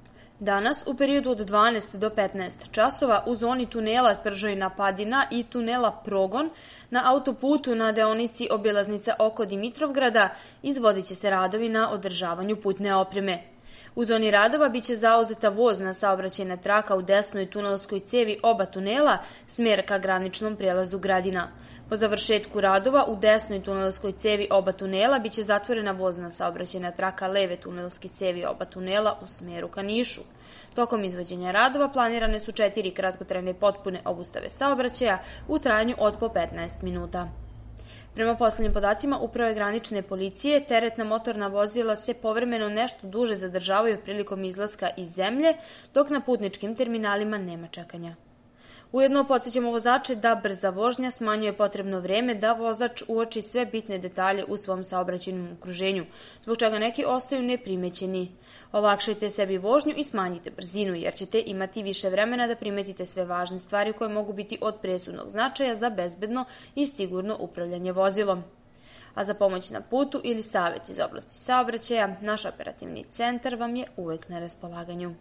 Danas, u periodu od 12 do 15 časova, u zoni tunela Pržojna Padina i tunela Progon na autoputu na deonici obilaznica oko Dimitrovgrada izvodit će se radovi na održavanju putne opreme. U zoni radova biće zauzeta vozna saobraćajna traka u desnoj tunelskoj cevi oba tunela, smer ka graničnom prelazu Gradina. Po završetku radova u desnoj tunelskoj cevi oba tunela biće zatvorena vozna saobraćajna traka leve tunelske cevi oba tunela u smeru ka Nišu. Tokom izvođenja radova planirane su 4 kratkotrajne potpune obustave saobraćaja u trajanju od po 15 minuta. Prema poslednjim podacima Uprave granične policije, teretna motorna vozila se povremeno nešto duže zadržavaju prilikom izlaska iz zemlje, dok na putničkim terminalima nema čekanja. Ujedno podsjećamo vozače da brza vožnja smanjuje potrebno vreme da vozač uoči sve bitne detalje u svom saobraćajnom okruženju, zbog čega neki ostaju neprimećeni. Olakšajte sebi vožnju i smanjite brzinu, jer ćete imati više vremena da primetite sve važne stvari koje mogu biti od presudnog značaja za bezbedno i sigurno upravljanje vozilom. A za pomoć na putu ili savjet iz oblasti saobraćaja, naš operativni centar vam je uvek na raspolaganju.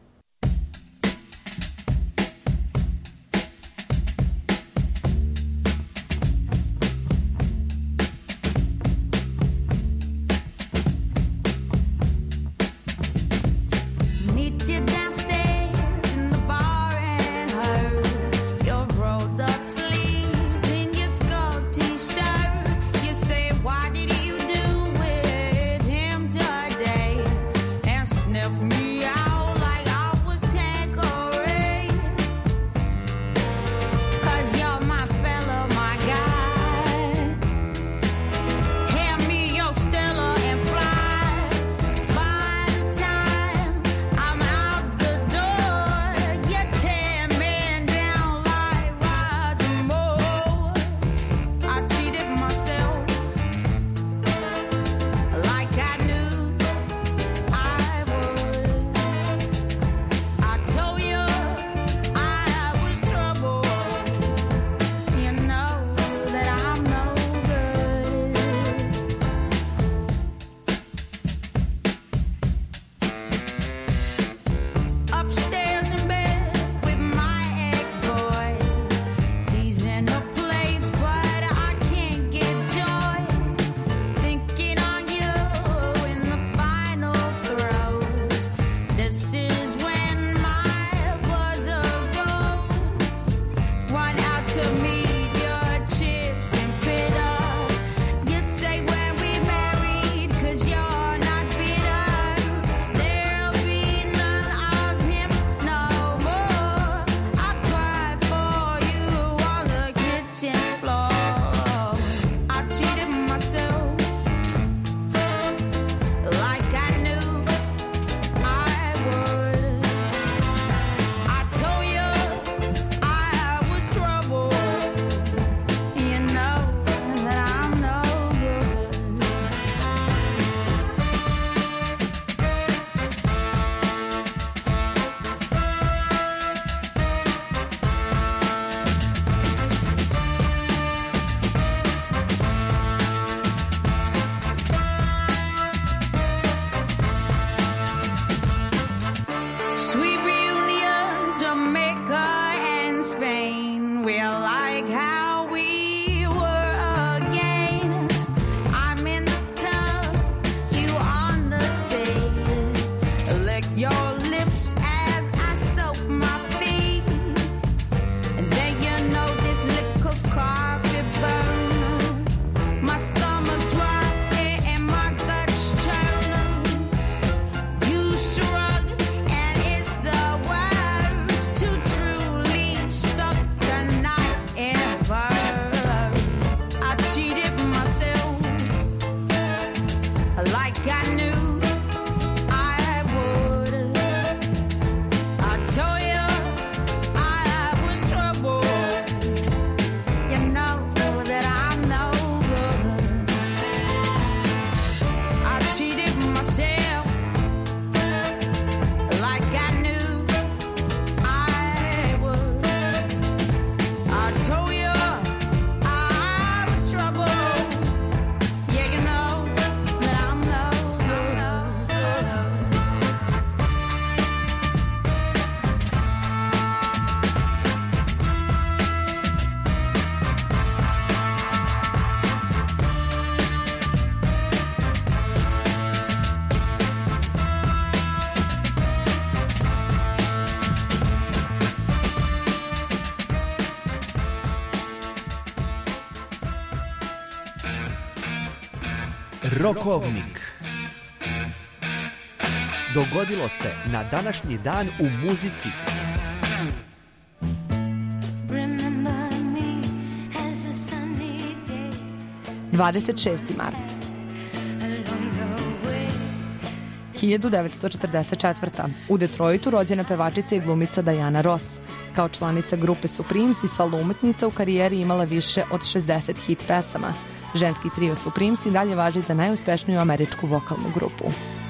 Me out like I was We're like how we were again. I'm in Rokovnik. Dogodilo se na današnji dan u muzici. 26. mart. 1944. U Detroitu rođena pevačica i glumica Diana Ross. Kao članica grupe Supremes i solo umetnica u karijeri imala više od 60 hit pesama. Ženski trio Supremes i dalje važi za najuspešniju američku vokalnu grupu.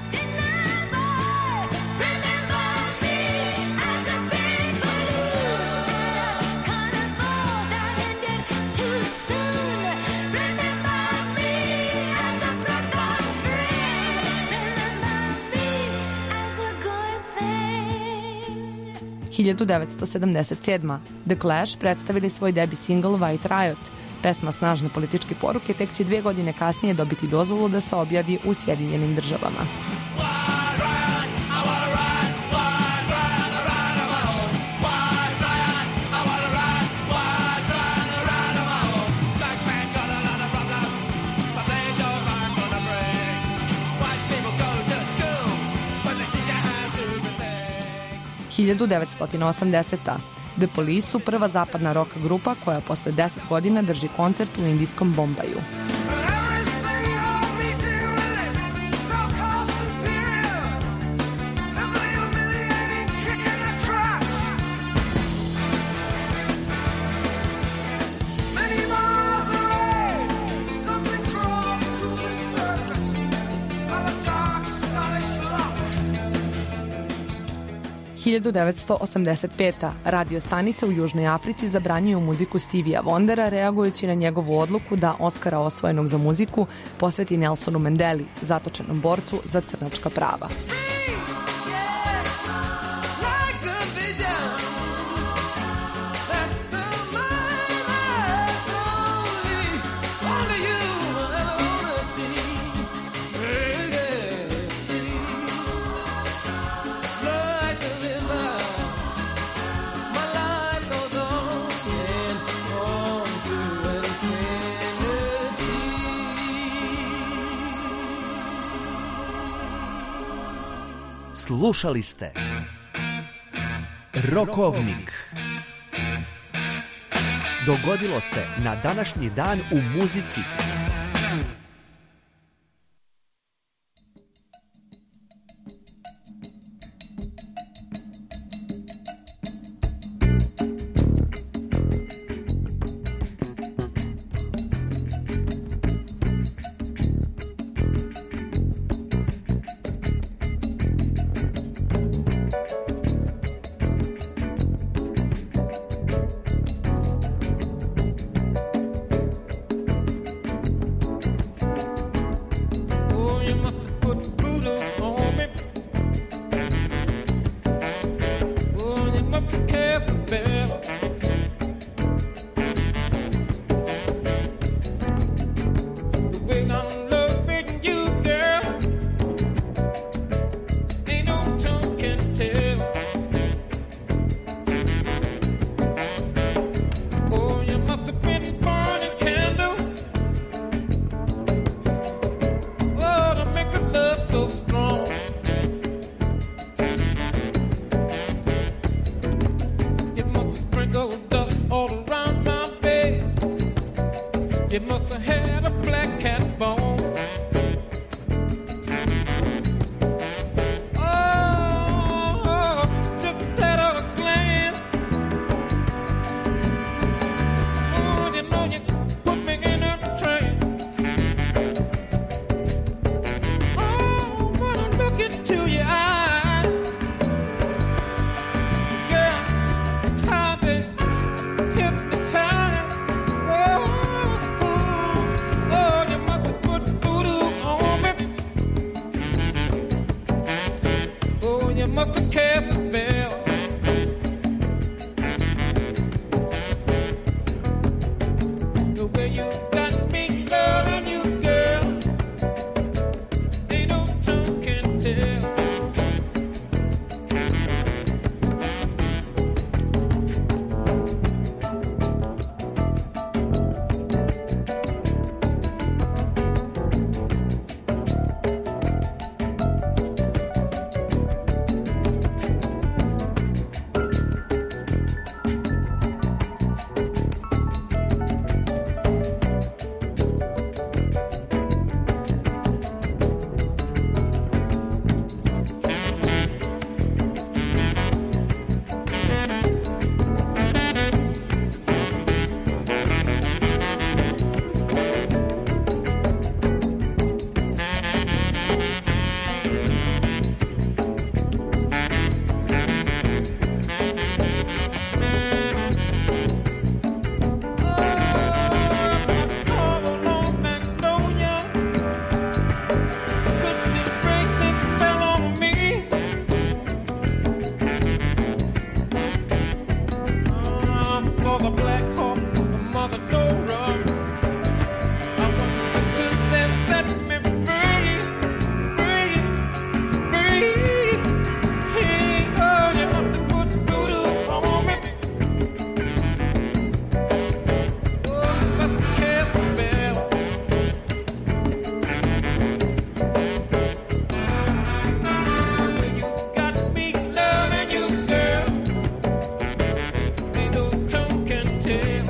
– 1977. The Clash predstavili svoj debi single White Riot. Pesma snažne političke poruke tek će 2 godine kasnije dobiti dozvolu da se objavi u Sjedinjenim Državama. – 1980. The Police su prva zapadna rock grupa koja posle 10 godina drži koncert u indijskom Bombaju. – 1985. Radio stanica u Južnoj Africi zabranjuju muziku Stevija Wondera reagujući na njegovu odluku da Oskara osvojenog za muziku posveti Nelsonu Mandeli, zatočenom borcu za crnačka prava. Slušali ste Rokovnik. Dogodilo se na današnji dan u muzici. Mother Black Hawk, Mother Dora. I wonder could they set me free, free, free. Oh, they must have put voodoo on me. Oh, they must have cast a spell. Well, you got me loving you, girl. Ain't no tongue can tell.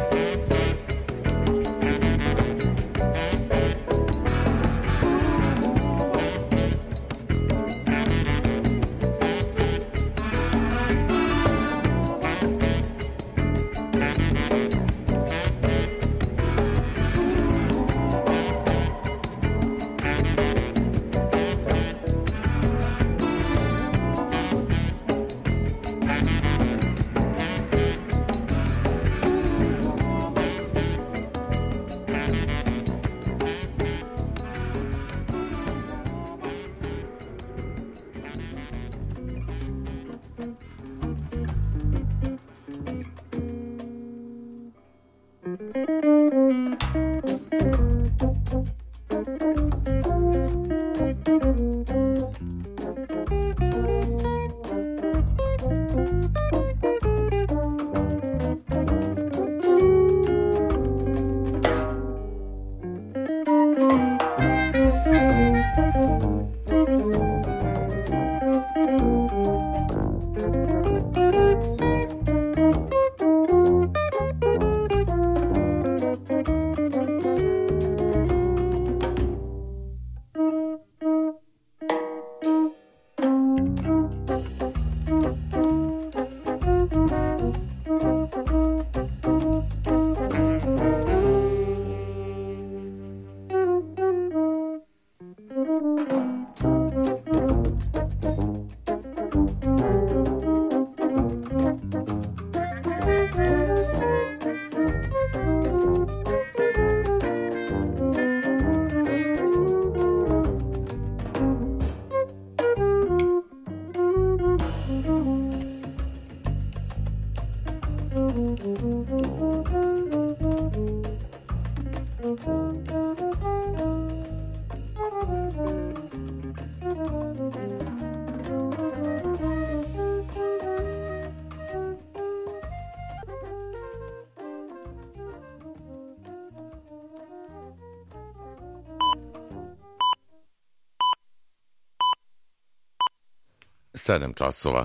Sedam časova.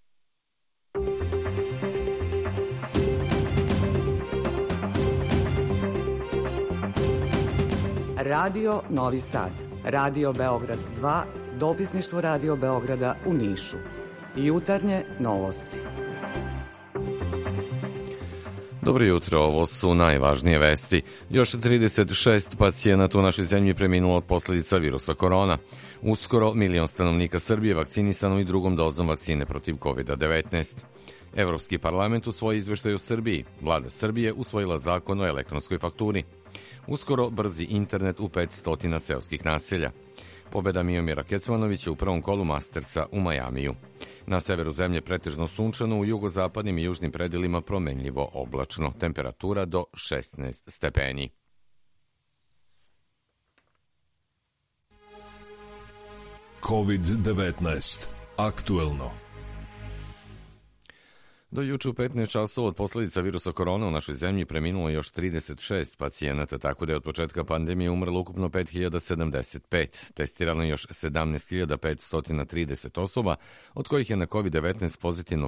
Radio Novi Sad, Radio Beograd 2, dopisništvo Radio Beograda u Nišu. Jutarnje novosti. Dobro jutro, ovo su najvažnije vesti. Još 36 pacijenata u našoj zemlji preminulo od posljedica virusa korona. Uskoro 1 milion stanovnika Srbije vakcinisano i drugom dozom vakcine protiv COVID-19. Evropski parlament usvoji izveštaj o Srbiji. Vlada Srbije usvojila zakon o elektronskoj fakturi. Uskoro brzi internet u 500 seoskih naselja. Pobeda Miomira Kecmanovića u prvom kolu Mastersa u Majamiju. Na severu zemlje pretežno sunčano, u jugozapadnim i južnim predelima promenljivo oblačno. Temperatura do 16 stepeni. COVID-19. Aktuelno. Do juče u 15 časova od posljedica virusa korona u našoj zemlji preminulo još 36 pacijenata, tako da je od početka pandemije umrlo ukupno 5075. Testirano još 17.530 osoba, od kojih je na COVID-19 pozitivno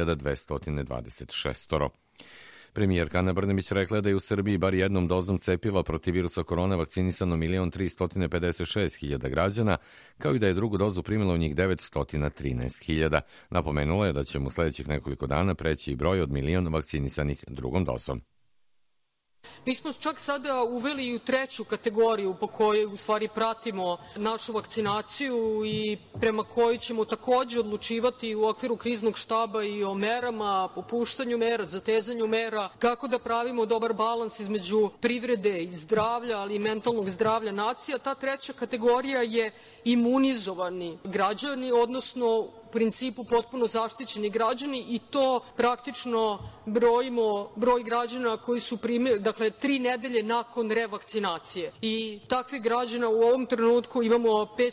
5226. Premijerka Ana Brnabić rekla da je u Srbiji bar jednom dozom cepiva protiv virusa korona vakcinisano 1.356.000 građana, kao i da je drugu dozu primilo u njih 913.000. Napomenula je da ćemo u sljedećih nekoliko dana preći i broj od 1 milion vakcinisanih drugom dozom. Mi smo čak sada uveli i u treću kategoriju po kojoj u stvari pratimo našu vakcinaciju i prema kojoj ćemo takođe odlučivati u okviru kriznog štaba i o merama, popuštanju mera, zatezanju mera, kako da pravimo dobar balans između privrede i zdravlja, ali i mentalnog zdravlja nacija. Ta treća kategorija je imunizovani građani, odnosno u principu potpuno zaštićeni građani, i to praktično brojimo broj građana koji su primili, dakle 3 nedelje nakon revakcinacije. I takvih građana u ovom trenutku imamo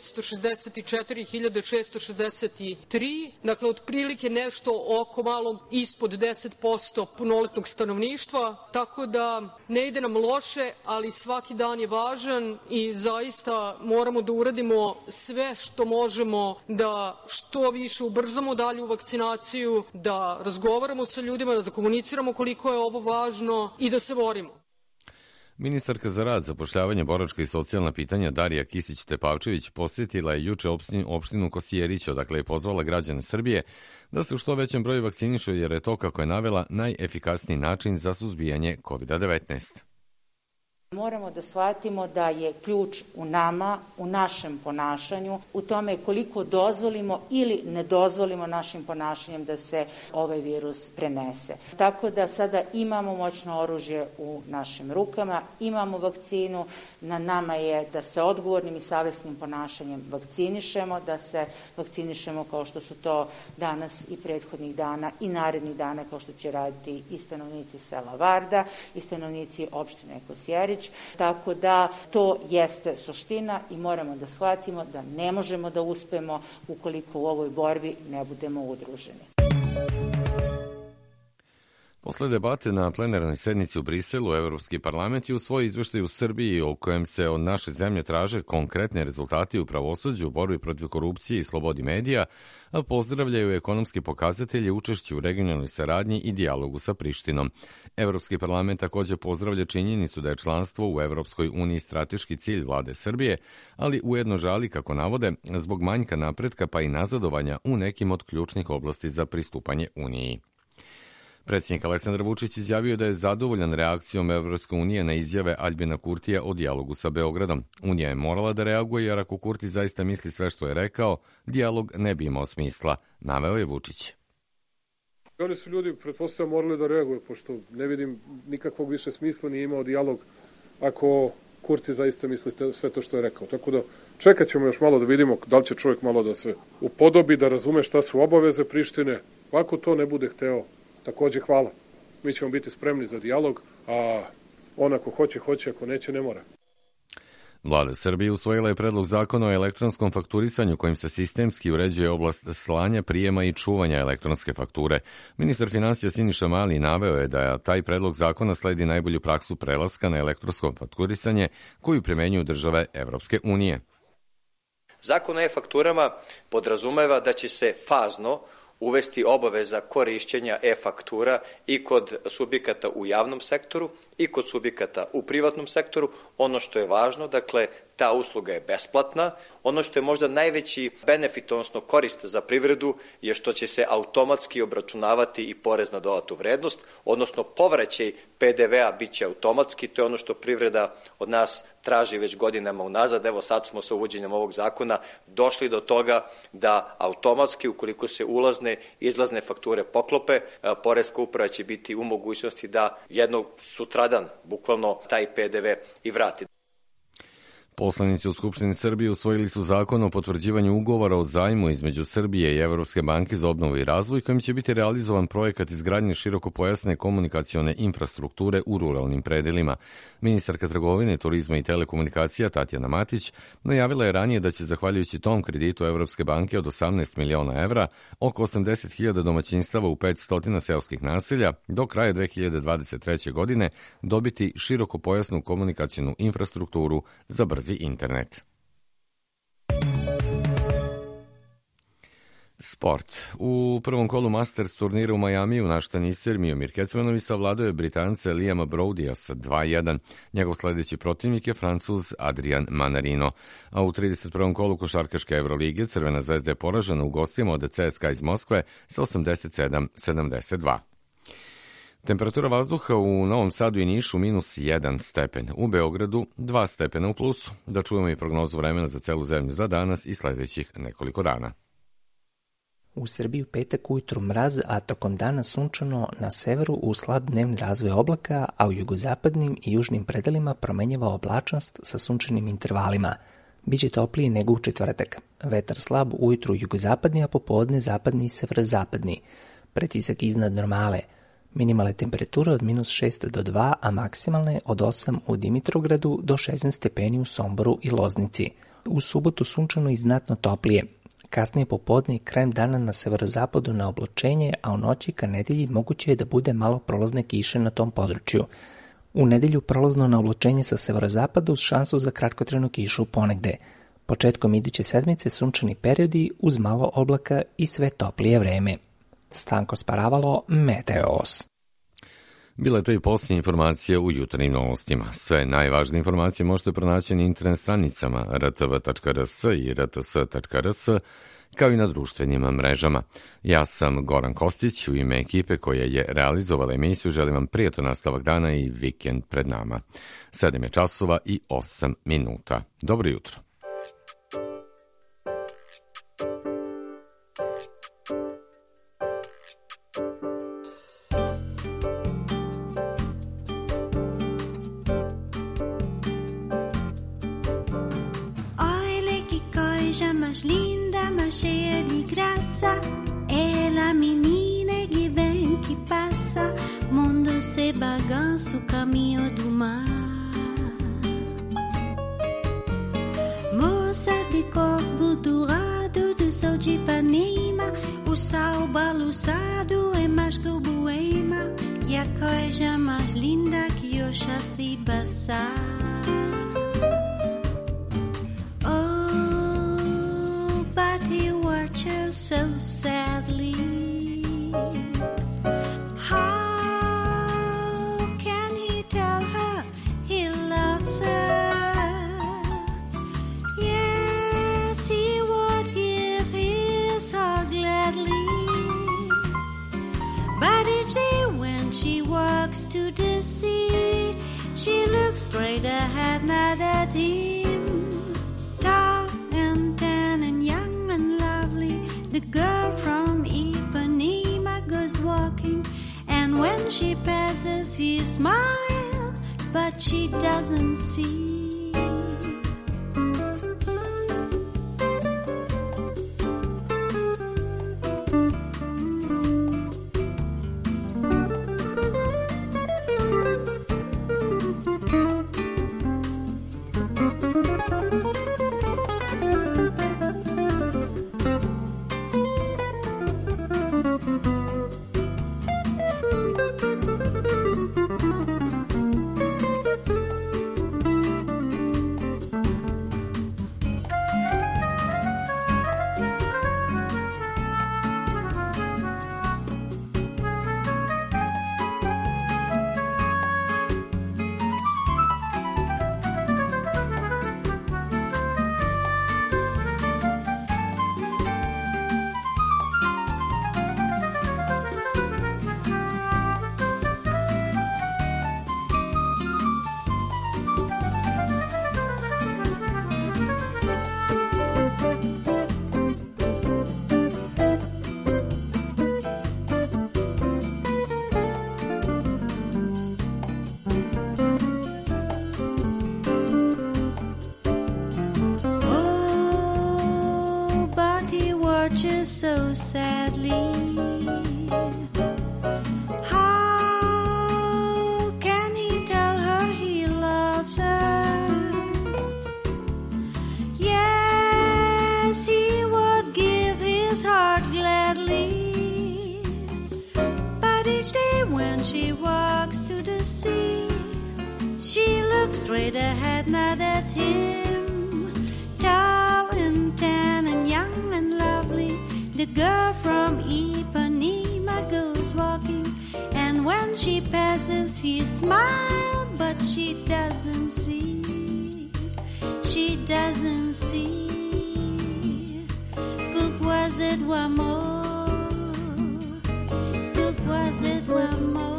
564.663, dakle otprilike nešto oko malo ispod 10% punoletnog stanovništva, tako da ne ide nam loše, ali svaki dan je važan i zaista moramo da uradimo sve što možemo da što više ubrzamo dalju vakcinaciju, da razgovaramo sa ljudima, da komuniciramo koliko je ovo važno i da se borimo. Ministarka za rad, zapošljavanje, boračka i socijalna pitanja Darija Kisić-Tepavčević posjetila je juče opštinu Kosjerić, odakle je pozvala građane Srbije da se u što većem broju vakcinišu, jer je to, kako je navela, najefikasniji način za suzbijanje COVID-19. Moramo da shvatimo da je ključ u nama, u našem ponašanju, u tome koliko dozvolimo ili ne dozvolimo našim ponašanjem da se ovaj virus prenese. Tako da sada imamo moćno oružje u našim rukama, imamo vakcinu, na nama je da se odgovornim i savesnim ponašanjem vakcinišemo, da se vakcinišemo kao što su to danas i prethodnih dana i narednih dana, kao što će raditi i stanovnici sela Varda i stanovnici opštine Kosjerić. Tako da to jeste suština i moramo da shvatimo da ne možemo da uspemo ukoliko u ovoj borbi ne budemo udruženi. Posle debate na plenarnoj sednici u Briselu, Evropski parlament je u svoj izveštaj u Srbiji, u kojem se od naše zemlje traže konkretne rezultati u pravosuđu, borbi protiv korupcije i slobodi medija, a pozdravljaju ekonomski pokazatelji, učešće u regionalnoj saradnji i dijalogu sa Prištinom. Evropski parlament također pozdravlja činjenicu da je članstvo u Evropskoj uniji strateški cilj vlade Srbije, ali ujedno žali, kako navode, zbog manjka napretka pa i nazadovanja u nekim od ključnih oblasti za pristupanje Uniji. Predsjednik Aleksandar Vučić izjavio da je zadovoljan reakcijom Evropske unije na izjave Aljbina Kurtija o dijalogu sa Beogradom. Unija je morala da reaguje, jer ako Kurti zaista misli sve što je rekao, dijalog ne bi imao smisla, naveo je Vučić. Oni su ljudi, pretpostavljam, morali da reaguju, pošto ne vidim nikakvog više smisla, nije imao dijalog ako Kurti zaista misli sve to što je rekao. Tako da čekat ćemo još malo da vidimo da li će čovjek malo da se upodobi, da razume šta su obaveze Prištine. Ako to ne bude hteo, također hvala. Mi ćemo biti spremni za dijalog, a on ako hoće, hoće, ako neće, ne mora. Vlada Srbije usvojila je predlog zakona o elektronskom fakturisanju kojim se sistemski uređuje oblast slanja, prijema i čuvanja elektronske fakture. Ministar finansija Siniša Mali naveo je da taj predlog zakona sledi najbolju praksu prelaska na elektronsko fakturisanje koju primenjuju države Evropske unije. Zakon o e-fakturama podrazumeva da će se fazno uvesti obaveza korišćenja e-faktura i kod subjekata u javnom sektoru i kod subjekata u privatnom sektoru. Ono što je važno, dakle, ta usluga je besplatna. Ono što je možda najveći benefit, odnosno korist za privredu, je što će se automatski obračunavati i porez na dodatu vrednost, odnosno povraćaj PDV-a bit će automatski. To je ono što privreda od nas traži već godinama unazad. Evo sad smo sa uvođenjem ovog zakona došli do toga da automatski, ukoliko se ulazne i izlazne fakture poklope, poreska uprava će biti u mogućnosti da jednog sutradan bukvalno taj PDV i vrati. Poslanici u Skupštini Srbije usvojili su zakon o potvrđivanju ugovora o zajmu između Srbije i Evropske banke za obnovu i razvoj, kojim će biti realizovan projekat izgradnje širokopojasne komunikacione infrastrukture u ruralnim predelima. Ministarka trgovine, turizma i telekomunikacija Tatjana Matić najavila je ranije da će, zahvaljujući tom kreditu Evropske banke od 18 miliona evra, oko 80.000 domaćinstava u 500 seoskih naselja do kraja 2023. godine dobiti širokopojasnu komunikacionu infrastrukturu za brzi internet. Sport. U prvom kolu Masters turnira u Majamiju naš teniser Miomir Kecmanović savladao je Britance Liama Broudija sa 2-1. Njegov sledeći protivnik je Francuz Adrian Manarino. A u 31. kolu košarkaške Evrolige Crvena zvezda je poražena u gostima od CSKA iz Moskve sa 87-72. Temperatura vazduha u Novom Sadu i Nišu -1 stepen, u Beogradu 2 stepena u plusu. Da čujemo i prognozu vremena za celu zemlju za danas i sledećih nekoliko dana. U Srbiji u petak ujutru mraz, a tokom dana sunčano, na severu uslad dnevni razvoj oblaka, a u jugozapadnim i južnim predelima promenjiva oblačnost sa sunčanim intervalima. Biće toplije nego u četvrtak. Vetar slab ujutru jugozapadni, a popodne zapadni i severozapadni. Pretisak iznad normale. Minimalne temperature od -6 do 2, a maksimalne od 8 u Dimitrovgradu do 16 stepeni u Somboru i Loznici. U subotu sunčano i znatno toplije. Kasnije popodne i krajem dana na severozapadu na oblačenje, a u noći ka nedelji moguće je da bude malo prolazne kiše na tom području. U nedelju prolazno na oblačenje sa severozapada uz šansu za kratkotrajnu kišu ponegde. Početkom iduće sedmice sunčani periodi uz malo oblaka i sve toplije vreme. Stanko Sparavalo, Meteos. Bila je to i posljednja informacija u jutarnjim novostima. Sve najvažnije informacije možete pronaći na internet stranicama rtv.rs i rts.rs, kao i na društvenim mrežama. Ja sam Goran Kostić, u ime ekipe koja je realizovala emisiju želim vam prijatan nastavak dana i vikend pred nama. 7 je časova i 8 minuta. Dobro jutro. Más linda, más cheia de graça, ela menina que vem que passa, mundo se bagança o caminho do mar. Moça de corpo dourado do sol de Ipanema, o sal balançado é mais que o boema, e a coisa mais linda que eu já sei passar. So sadly, how can he tell her he loves her? Yes, he would give his heart gladly, but each day when she walks to the sea, she looks straight ahead, not at him. Tall and tan and young and lovely, the girl from Ipanema goes walking, and when she passes he smiles, but she doesn't see. So sadly, how can he tell her he loves her? Yes, he would give his heart gladly, but each day when she walks to the sea, she looks straight ahead, not at him. Tall and tan and young and lovely, the girl from Ipanema goes walking, and when she passes he smiles, but she doesn't see. She doesn't see. Pourquoi c'est amour? Pourquoi c'est amour?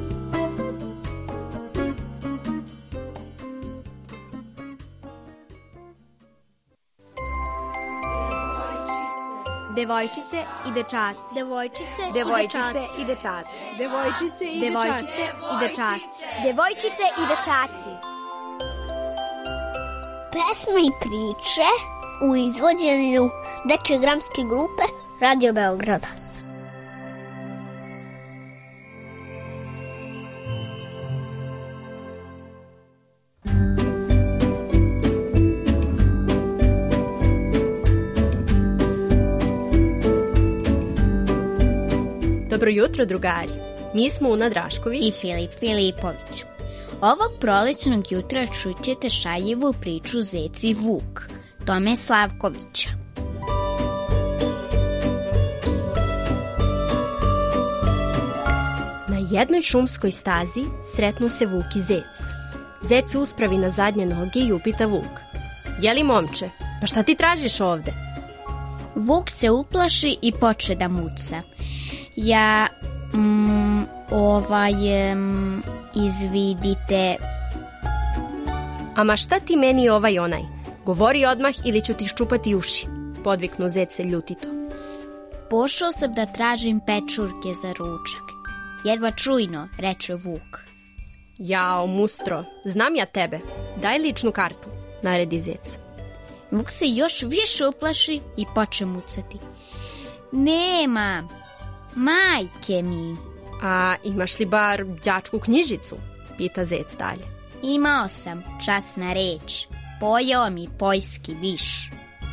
Devojčice i dečaci. Devojčice i dečaci. Devojčice i dečaci. Devojčice i dečaci. Pesme i priče u izvođenju dečje dramske grupe Radio Beograda. Dobro jutro, drugari. Mi smo Una Drašković i Filip Filipović. Ovog prolećnog jutra čućete šaljivu priču Zec i Vuk, Tome Slavkovića. Na jednoj šumskoj stazi sretnu se Vuk i Zec. Zec se uspravi na zadnje noge i upita Vuk: "Jeli, momče, pa šta ti tražiš ovde?" Vuk se uplaši i poče da muca. Ja, izvidite. "Ama šta ti meni onaj? Govori odmah ili ću ti ščupati uši," podviknu Zec se ljutito. Pošao sam da tražim pečurke za ručak. Jedva čujno, reče Vuk. "Jao, mustro, znam ja tebe. Daj ličnu kartu," naredi Zec. Vuk se još više uplaši i poče mucati. "Nema, majke mi." "A imaš li bar đačku knjižicu?" pita Zec dalje. "Imao sam, časna reč. Pojeo mi pojski viš."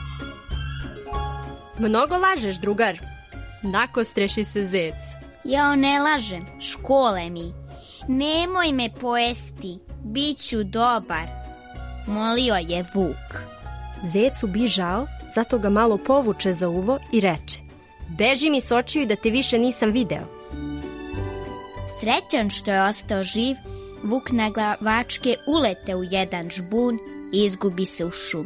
"Mnogo lažeš, drugar," nakostreši se Zec. "Ja ne lažem, škole mi. Nemoj me pojesti, bit ću dobar," molio je Vuk. Zecu bi žao, zato ga malo povuče za uvo i reče: "Beži mi s očiju da te više nisam video." Srećan što je ostao živ, Vuk na glavačke ulete u jedan žbun i izgubi se u šumi.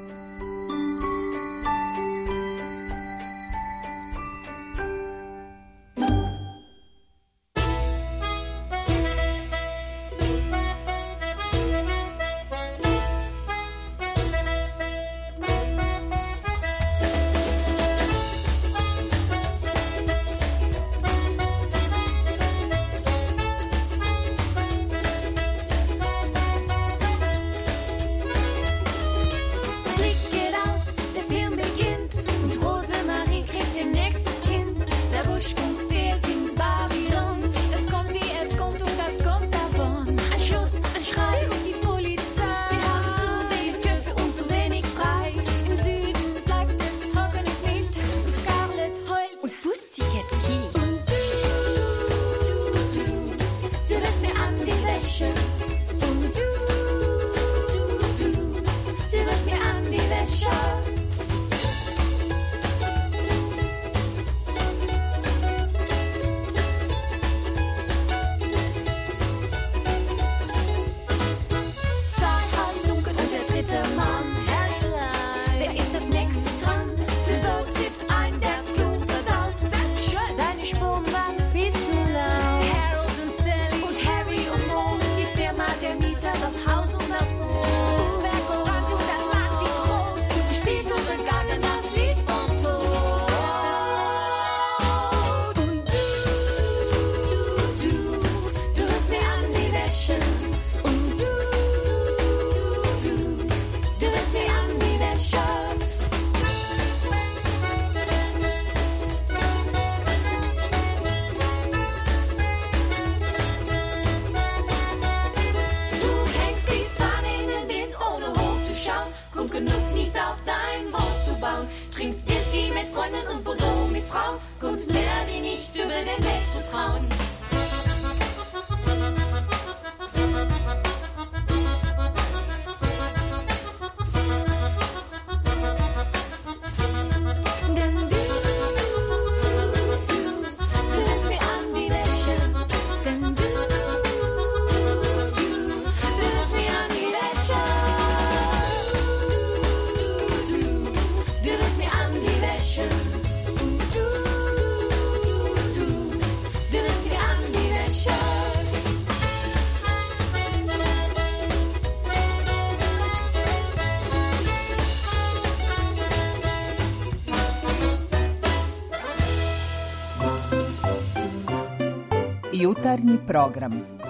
Jutarnji program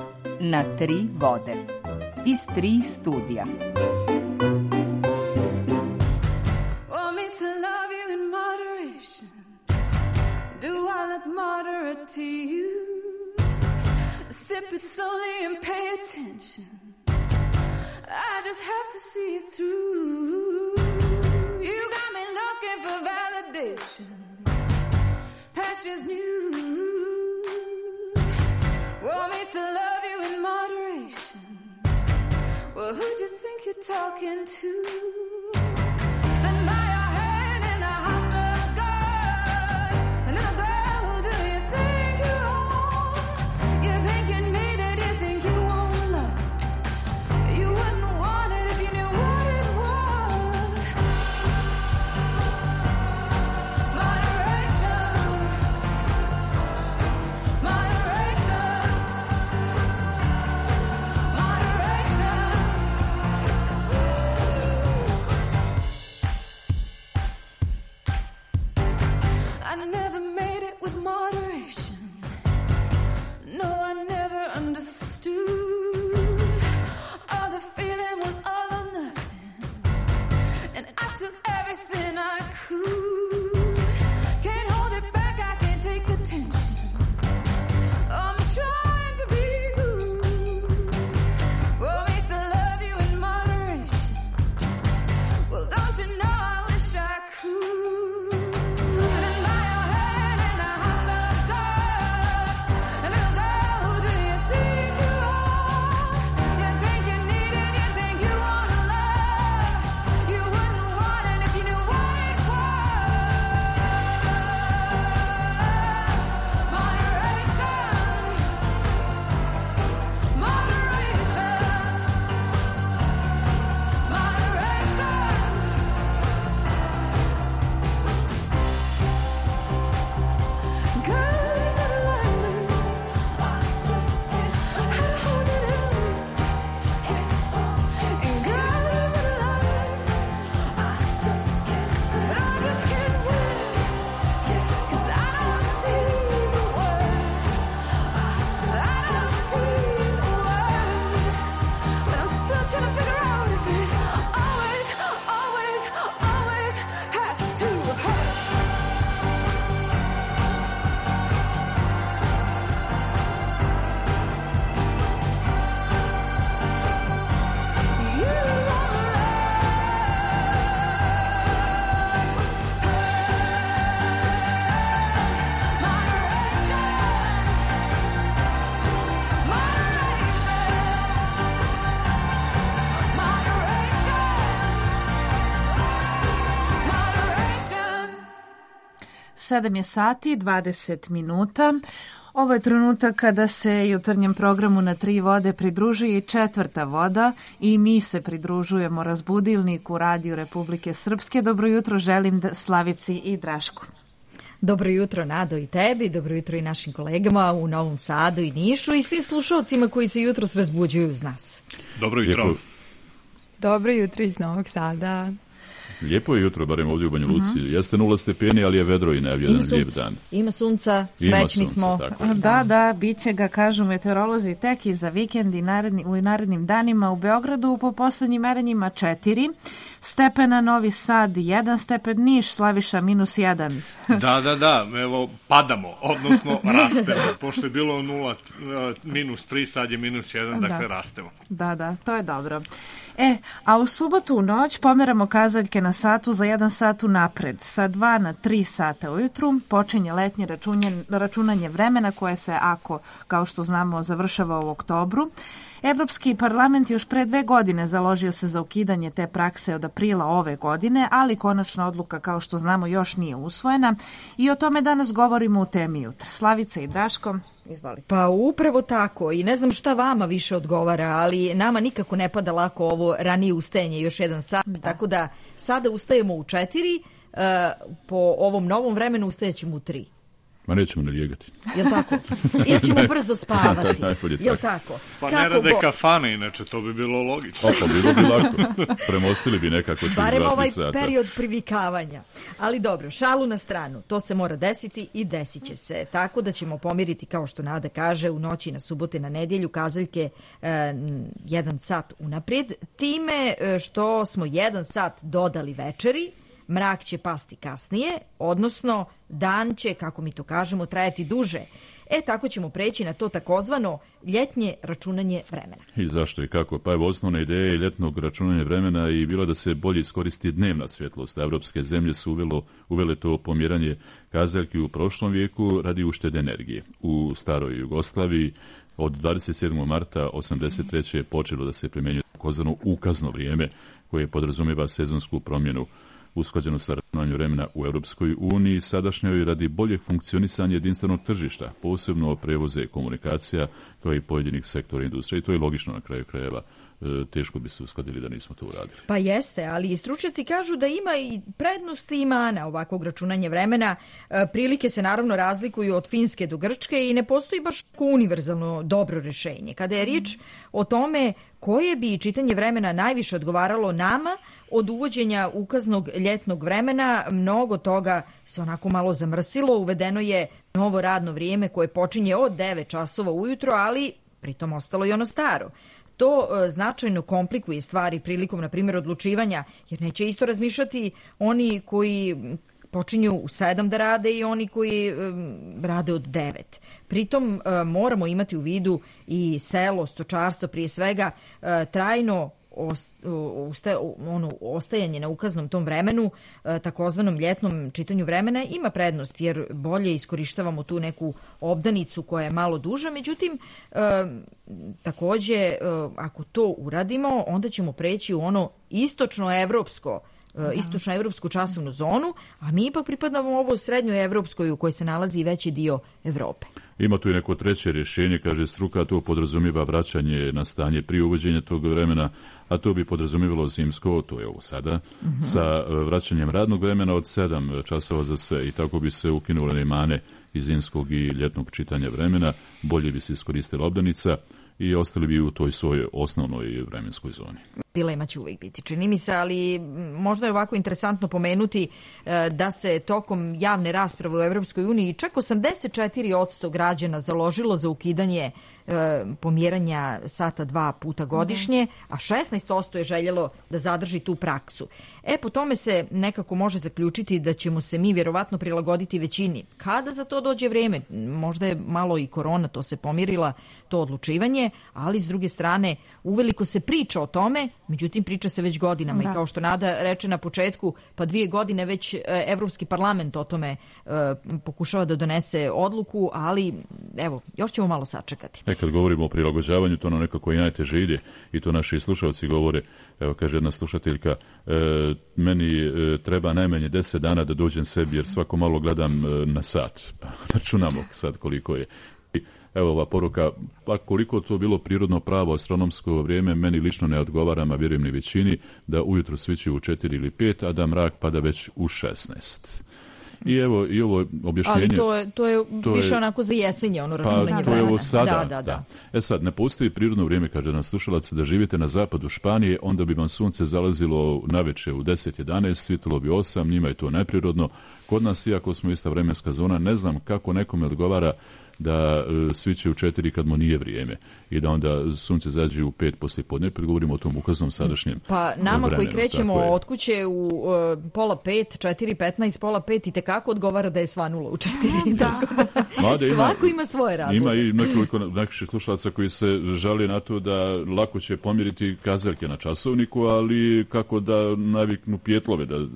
na 3 vode iz 3 studija. To you, sip it slowly and pay attention. I just have to see it through. You got me looking for validation. Past year's new. talking to? And by your head in a house of God. And little girl, who do you think you are? You think you need it, you think you want love. You wouldn't want it if you knew what it was. Moderation. Moderation. I never made it with moderation. No, I never understood. All the feeling was all or nothing, and I took everything I could. Can't hold it back, I can't take the tension. I'm trying to be good. What makes I love you in moderation? Well, don't you know I wish I could. And by your head in a house of God. And little girl, who do you think you are? You think you need it, you think you want love. You wouldn't want it if you knew what it was. Moderation. Moderation. Trying to figure out if it always, always, always has to hurt. You moderation. 7 je sati, 20 minuta. Ovo je trenutak kada se jutarnjem programu na Tri vode pridružuje i Četvrta voda i mi se pridružujemo razbudilniku Radio Republike Srpske. Dobro jutro želim Slavici i Drašku. Dobro jutro, Nado, i tebi, dobro jutro i našim kolegama u Novom Sadu i Nišu i svim slušalcima koji se jutros razbuđuju uz nas. Dobro jutro. Dobro jutro iz Novog Sada. Lijepo je jutro, barem ovdje u Banja Luci. Jeste 0 stepeni, ali je vedro i najavljen lijep dan. Ima sunca, srećni smo. Da, bit će ga, kažu meteorolozi, tek i za vikend i u narednim danima. U Beogradu po poslednjim merenjima 4 stepena, Novi Sad 1 stepen, Niš, Slaviša -1. Da, evo, padamo, odnosno rastemo. Pošto je bilo -3, sad je -1, dakle rastemo. Da, to je dobro. A u subotu u noć pomeramo kazaljke na satu za 1 sat unapred. Sa 2 na 3 sata ujutru počinje letnje računanje vremena koje se, kao što znamo, završava u oktobru. Evropski parlament još pre 2 godine založio se za ukidanje te prakse od aprila ove godine, ali konačna odluka, kao što znamo, još nije usvojena i o tome danas govorimo u temi jutra. Slavica i Draško, izvolite. Pa upravo tako i ne znam šta vama više odgovara, ali nama nikako ne pada lako ovo ranije ustajanje, još 1 sat, tako da sada ustajemo u 4, po ovom novom vremenu ustajećemo u 3. Ma nećemo ne lijegati. Jel' tako? Ili ćemo brzo spavati? Jel' tako? Pa ne rade kafane, inače to bi bilo logično. Pa bilo bi lako. Premostili bi nekako tih 2-3 sata. Barem ovaj period privikavanja. Ali dobro, šalu na stranu. To se mora desiti i desit će se. Tako da ćemo pomiriti, kao što Nada kaže, u noći na subote na nedjelju kazaljke 1 sat unaprijed. Time što smo 1 sat dodali večeri, mrak će pasti kasnije, odnosno dan će, kako mi to kažemo, trajati duže. Tako ćemo preći na to takozvano ljetnje računanje vremena. I zašto i kako? Pa evo, osnovna ideja ljetnog računanja vremena i bila da se bolje iskoristi dnevna svjetlost. Evropske zemlje su uvele to pomjeranje kazaljki u prošlom vijeku radi uštede energije. U staroj Jugoslaviji od 27. marta 1983. je počelo da se primjenjuje takozvano ukazno vrijeme koje podrazumijeva sezonsku promjenu usklađeno sa računanjem vremena u Europskoj uniji, sadašnjoj radi boljeg funkcionisanja jedinstvenog tržišta, posebno prevoze i komunikacija, kao i pojedinih sektora industrije. I to je logično na kraju krajeva. Teško bi se uskladili da nismo to uradili. Pa jeste, ali i stručnjaci kažu da ima i prednosti i mana ovakvog računanja vremena. Prilike se naravno razlikuju od Finske do Grčke i ne postoji baš univerzalno dobro rješenje. Kada je riječ o tome koje bi čitanje vremena najviše odgovaralo nama, od uvođenja ukaznog ljetnog vremena mnogo toga se onako malo zamrsilo. Uvedeno je novo radno vrijeme koje počinje od 9 časova ujutro, ali pritom ostalo i ono staro. To značajno komplikuje stvari prilikom, na primjer, odlučivanja, jer neće isto razmišljati oni koji počinju u 7 da rade i oni koji rade od 9. Pritom moramo imati u vidu i selo, stočarstvo, prije svega trajno ostajanje na ukaznom tom vremenu, takozvanom ljetnom čitanju vremena, ima prednost jer bolje iskorištavamo tu neku obdanicu koja je malo duža. Međutim, također ako to uradimo, onda ćemo preći u ono istočnoevropsku časovnu zonu, a mi ipak pripadamo ovo srednjoevropskoj u kojoj se nalazi veći dio Evrope. Ima tu i neko treće rješenje, kaže struka, to podrazumijeva vraćanje na stanje prije uvođenja tog vremena, a to bi podrazumijevalo zimsko, to je ovo sada, sa vraćanjem radnog vremena od 7 časova za sve i tako bi se ukinule mane iz zimskog i ljetnog čitanja vremena, bolje bi se iskoristila obdanica i ostali bi u toj svojoj osnovnoj vremenskoj zoni. Dilema će uvijek biti, čini mi se, ali možda je ovako interesantno pomenuti da se tokom javne rasprave u Europskoj uniji čak 84% građana založilo za ukidanje pomjeranja sata 2 puta godišnje, a 16% je željelo da zadrži tu praksu. Po tome se nekako može zaključiti da ćemo se mi vjerovatno prilagoditi većini. Kada za to dođe vrijeme, možda je malo i korona, to se pomirila, to odlučivanje, ali s druge strane uveliko se priča o tome, međutim priča se već godinama. I kao što Nada reče na početku, pa 2 godine već Evropski parlament o tome pokušava da donese odluku, ali evo, još ćemo malo sačekati. Kad govorimo o prilagođavanju, to nam nekako i najteže ide i to naši slušalci govore. Evo, kaže jedna slušateljka, meni treba najmanje 10 dana da dođem sebi, jer svako malo gledam na sat. Pa računamo sad koliko je. Evo ova poruka, pa koliko to bilo prirodno pravo astronomsko vrijeme, meni lično ne odgovara, a vjerujem ni većini, da ujutro sviće u 4 ili 5, a da mrak pada već u 16. I evo i ovo objašnjenje. Ali to je više onako za jesenje, ono računanje vremena. Pa to je ovo sada. Da. Sad, ne postoji prirodno vrijeme, kaže nas slušalac, da živite na zapadu Španije, onda bi vam sunce zalazilo navečer u 10-11, svitilo bi 8, njima je to neprirodno. Kod nas, iako smo ista vremenska zona, ne znam kako nekome odgovara da sviće u 4 kad mu nije vrijeme i da onda sunce zađe u 5 poslijepodne, govorimo o tom ukaznom sadašnjem Pa nama vremenu, koji krećemo od kuće u 4:30, 4:15, 4:30 i tekako odgovara da je svanulo u 4. Svako ima svoje razloge. Ima i nekoliko naših slušalaca koji se žali na to da lako će pomiriti kazaljke na časovniku, ali kako da naviknu pjetlove da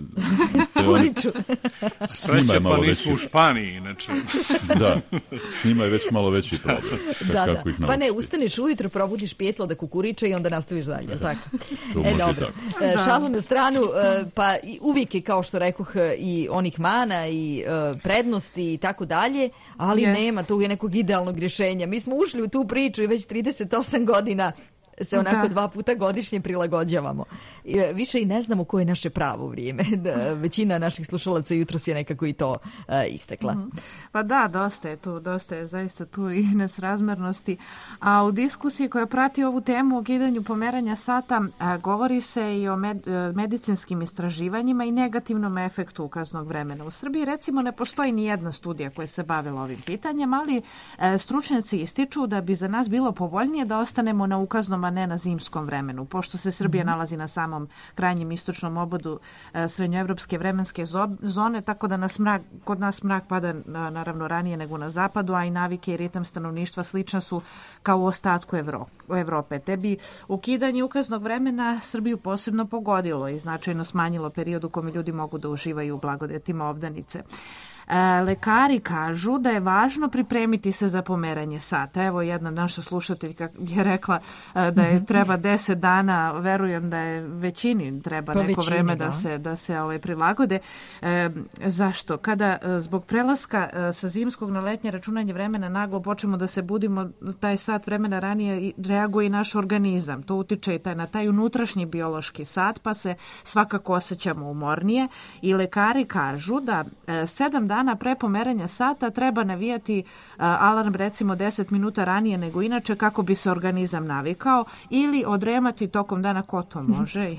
Sreće pa nisu u Španiji, inače. Da, njima je već malo veći problem. Da. Pa ne, ustaneš ujutro, probudiš pjetlo da kukuriče i onda nastaviš dalje, tako? Dobro. Šalu na stranu, pa uvijek je, kao što rekoh, i onih mana i prednosti i tako dalje, ali nema tu nekog idealnog rješenja. Mi smo ušli u tu priču i već 38 godina se onako 2 puta godišnje prilagođavamo. Više i ne znamo koje je naše pravo vrijeme. Većina naših slušalaca jutros je nekako i to istekla. Pa da, dosta je zaista tu i nesrazmernosti. A u diskusiji koja prati ovu temu o ukidanju pomeranja sata govori se i o medicinskim istraživanjima i negativnom efektu ukaznog vremena. U Srbiji recimo ne postoji ni jedna studija koja se bavila ovim pitanjem, ali stručnjaci ističu da bi za nas bilo povoljnije da ostanemo na ukaznom, a ne na zimskom vremenu. Pošto se Srbija nalazi na samom krajnjem istočnom obodu srednjoevropske vremenske zone, tako da kod nas mrak pada naravno ranije nego na zapadu, a i navike i ritam stanovništva slična su kao u ostatku Evrope. Te bi ukidanje ukaznog vremena Srbiju posebno pogodilo i značajno smanjilo period u kome ljudi mogu da uživaju u blagodetima obdanice. Lekari kažu da je važno pripremiti se za pomeranje sata. Evo jedna naša slušateljka je rekla da je treba 10 dana, verujem da je većini treba neko vreme da se prilagode. Zašto? Kada zbog prelaska sa zimskog na letnje računanje vremena naglo počnemo da se budimo taj sat vremena ranije, reaguje i naš organizam. To utiče i na taj unutrašnji biološki sat, pa se svakako osjećamo umornije i lekari kažu da 7 dana pre pomeranja sata treba navijati alarm recimo 10 minuta ranije nego inače kako bi se organizam navikao ili odremati tokom dana ko to može.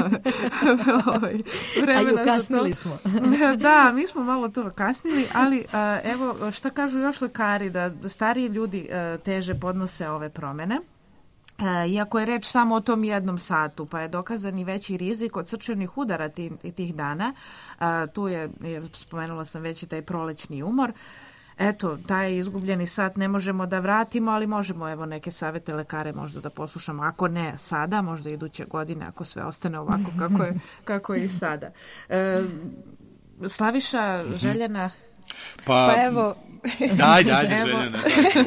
A kasnili smo. Da, mi smo malo to kasnili, ali evo šta kažu još lekari, da stariji ljudi teže podnose ove promene. Iako je reč samo o tom jednom satu, pa je dokazan i veći rizik od srčanih udara tih dana. Tu je, spomenula sam već i taj prolećni umor. Eto, taj izgubljeni sat ne možemo da vratimo, ali možemo evo neke savete lekare možda da poslušamo. Ako ne sada, možda iduće godine, ako sve ostane ovako kako je i sada. Slaviša, Željena... Pa evo... Daj, Željena.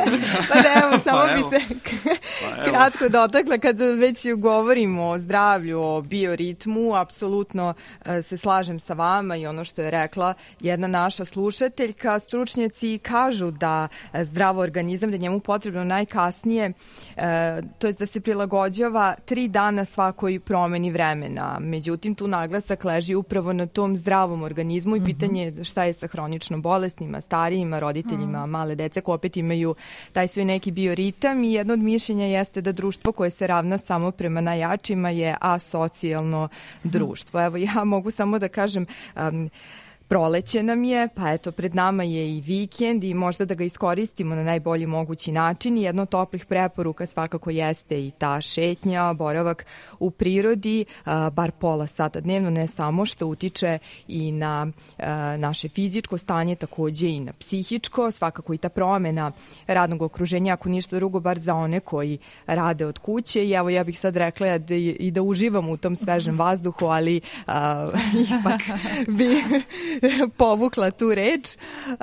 Evo, samo bi se kratko dotakla kad već govorimo o zdravlju, o bioritmu, apsolutno se slažem sa vama i ono što je rekla jedna naša slušateljka. Stručnjaci kažu da zdravo organizam, da njemu potrebno najkasnije, to je da se prilagođava 3 dana svakoj promeni vremena. Međutim, tu naglasak leži upravo na tom zdravom organizmu i pitanje je šta je sa hronično bolesnima, starijima, roditeljima, male dece koji opet imaju taj svoj neki bioritam i jedno od mišljenja jeste da društvo koje se ravna samo prema najjačima je asocijalno društvo. Evo ja mogu samo da kažem proleće nam je, pa eto pred nama je i vikend i možda da ga iskoristimo na najbolji mogući način i jedno od toplih preporuka svakako jeste i ta šetnja, boravak u prirodi, bar pola sata dnevno, ne samo što utiče i na naše fizičko stanje, takođe i na psihičko, svakako i ta promena radnog okruženja, ako ništa drugo, bar za one koji rade od kuće i evo ja bih sad rekla i da uživam u tom svežem vazduhu, ali ipak bi povukla tu reč.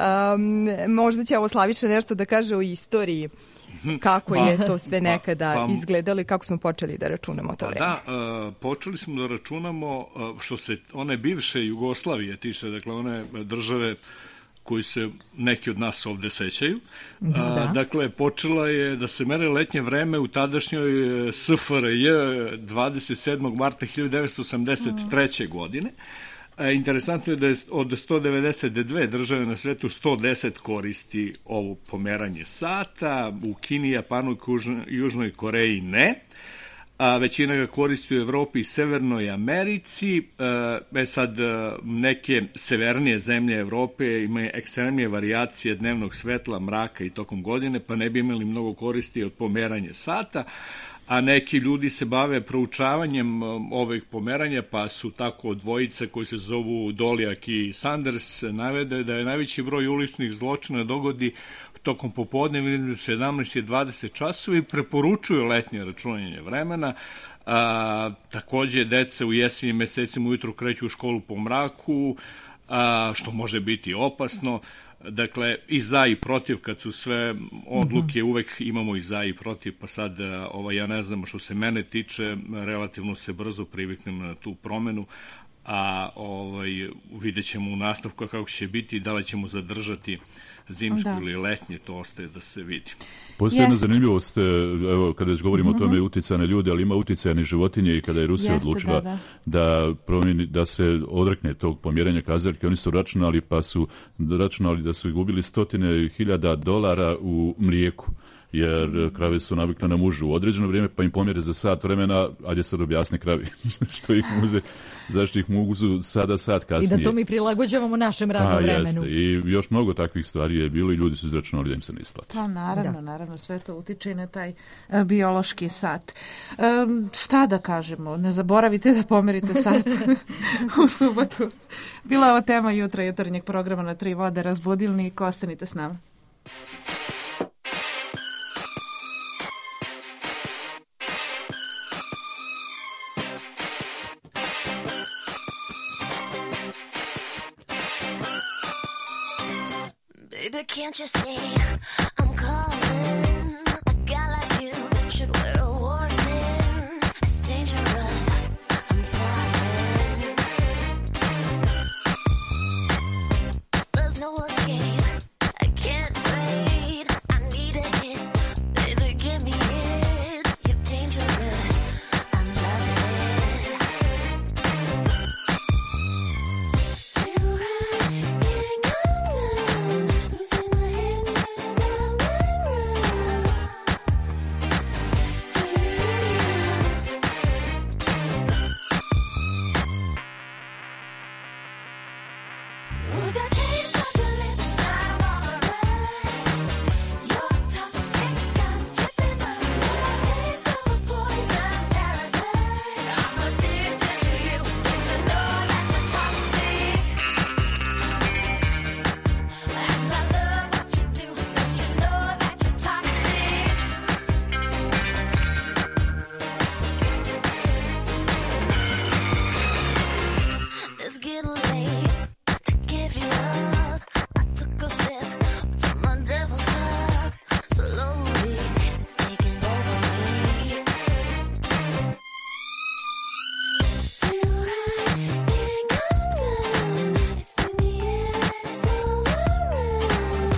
Možda će ovo Slaviša nešto da kaže o istoriji, kako je to sve nekada izgledalo i kako smo počeli da računamo to vreme. Da, počeli smo da računamo što se one bivše Jugoslavije tiče, dakle one države koji se neki od nas ovde sećaju. Dakle, počela je da se mere letnje vreme u tadašnjoj SFRJ 27. marta 1983. godine. Interesantno je da je od 192 države na svetu 110 koristi ovo pomeranje sata, u Kini, Japanu i Južnoj Koreji ne, a većina ga koristi u Evropi i Severnoj Americi. Sad neke severnije zemlje Evrope imaju ekstremnije varijacije dnevnog svetla, mraka i tokom godine, pa ne bi imali mnogo koristi od pomeranja sata, a neki ljudi se bave proučavanjem ovih pomeranja, pa su tako dvojice koji se zovu Dolijak i Sanders navede da je najveći broj uličnih zločina dogodi tokom popodne između 17 i 20 časova i preporučuju letnje računanje vremena. Takođe, deca u jesenjim mesecima ujutru kreću u školu po mraku, što može biti opasno. Dakle, i za i protiv, kad su sve odluke, uvek imamo i za i protiv, pa sad, ja ne znam, što se mene tiče, relativno se brzo priviknem na tu promenu, a vidjet ćemo u nastavku kako će biti, da li ćemo zadržati zimsku ili letnje, to ostaje da se vidi. Postoje jedna zanimljivost, evo, kada već govorimo o tome uticane ljudi, ali ima uticane životinje i kada je Rusija odlučila da se odrekne tog pomjeranja kazaljke, oni su računali da su gubili $100,000 u mlijeku, jer krave su navikle na mužu u određeno vrijeme, pa im pomjere za sat vremena, ajde sad objasne kravi zašto ih mogu sada sat kasnije. I da to mi prilagođavamo našem radnom vremenu. Jeste. I još mnogo takvih stvari je bilo i ljudi su izračunali da im se ne isplati. Pa naravno, sve to utiče na taj biološki sat. Šta da kažemo? Ne zaboravite da pomerite sat u subotu. Bila je ovo tema jutarnjeg programa na Tri vode, Razbudilnik, ostanite s nama. Baby, can't you see I'm calling? A guy like you should wear a warning. It's dangerous, I'm falling. There's no escape, I can't wait. I need a hit, baby, give me it. You're dangerous, I'm loving it. It's getting late to give you up. I took a sip from my devil's cup. Slowly, it's taking over me. Too high, can't come down. It's in the air and it's all around.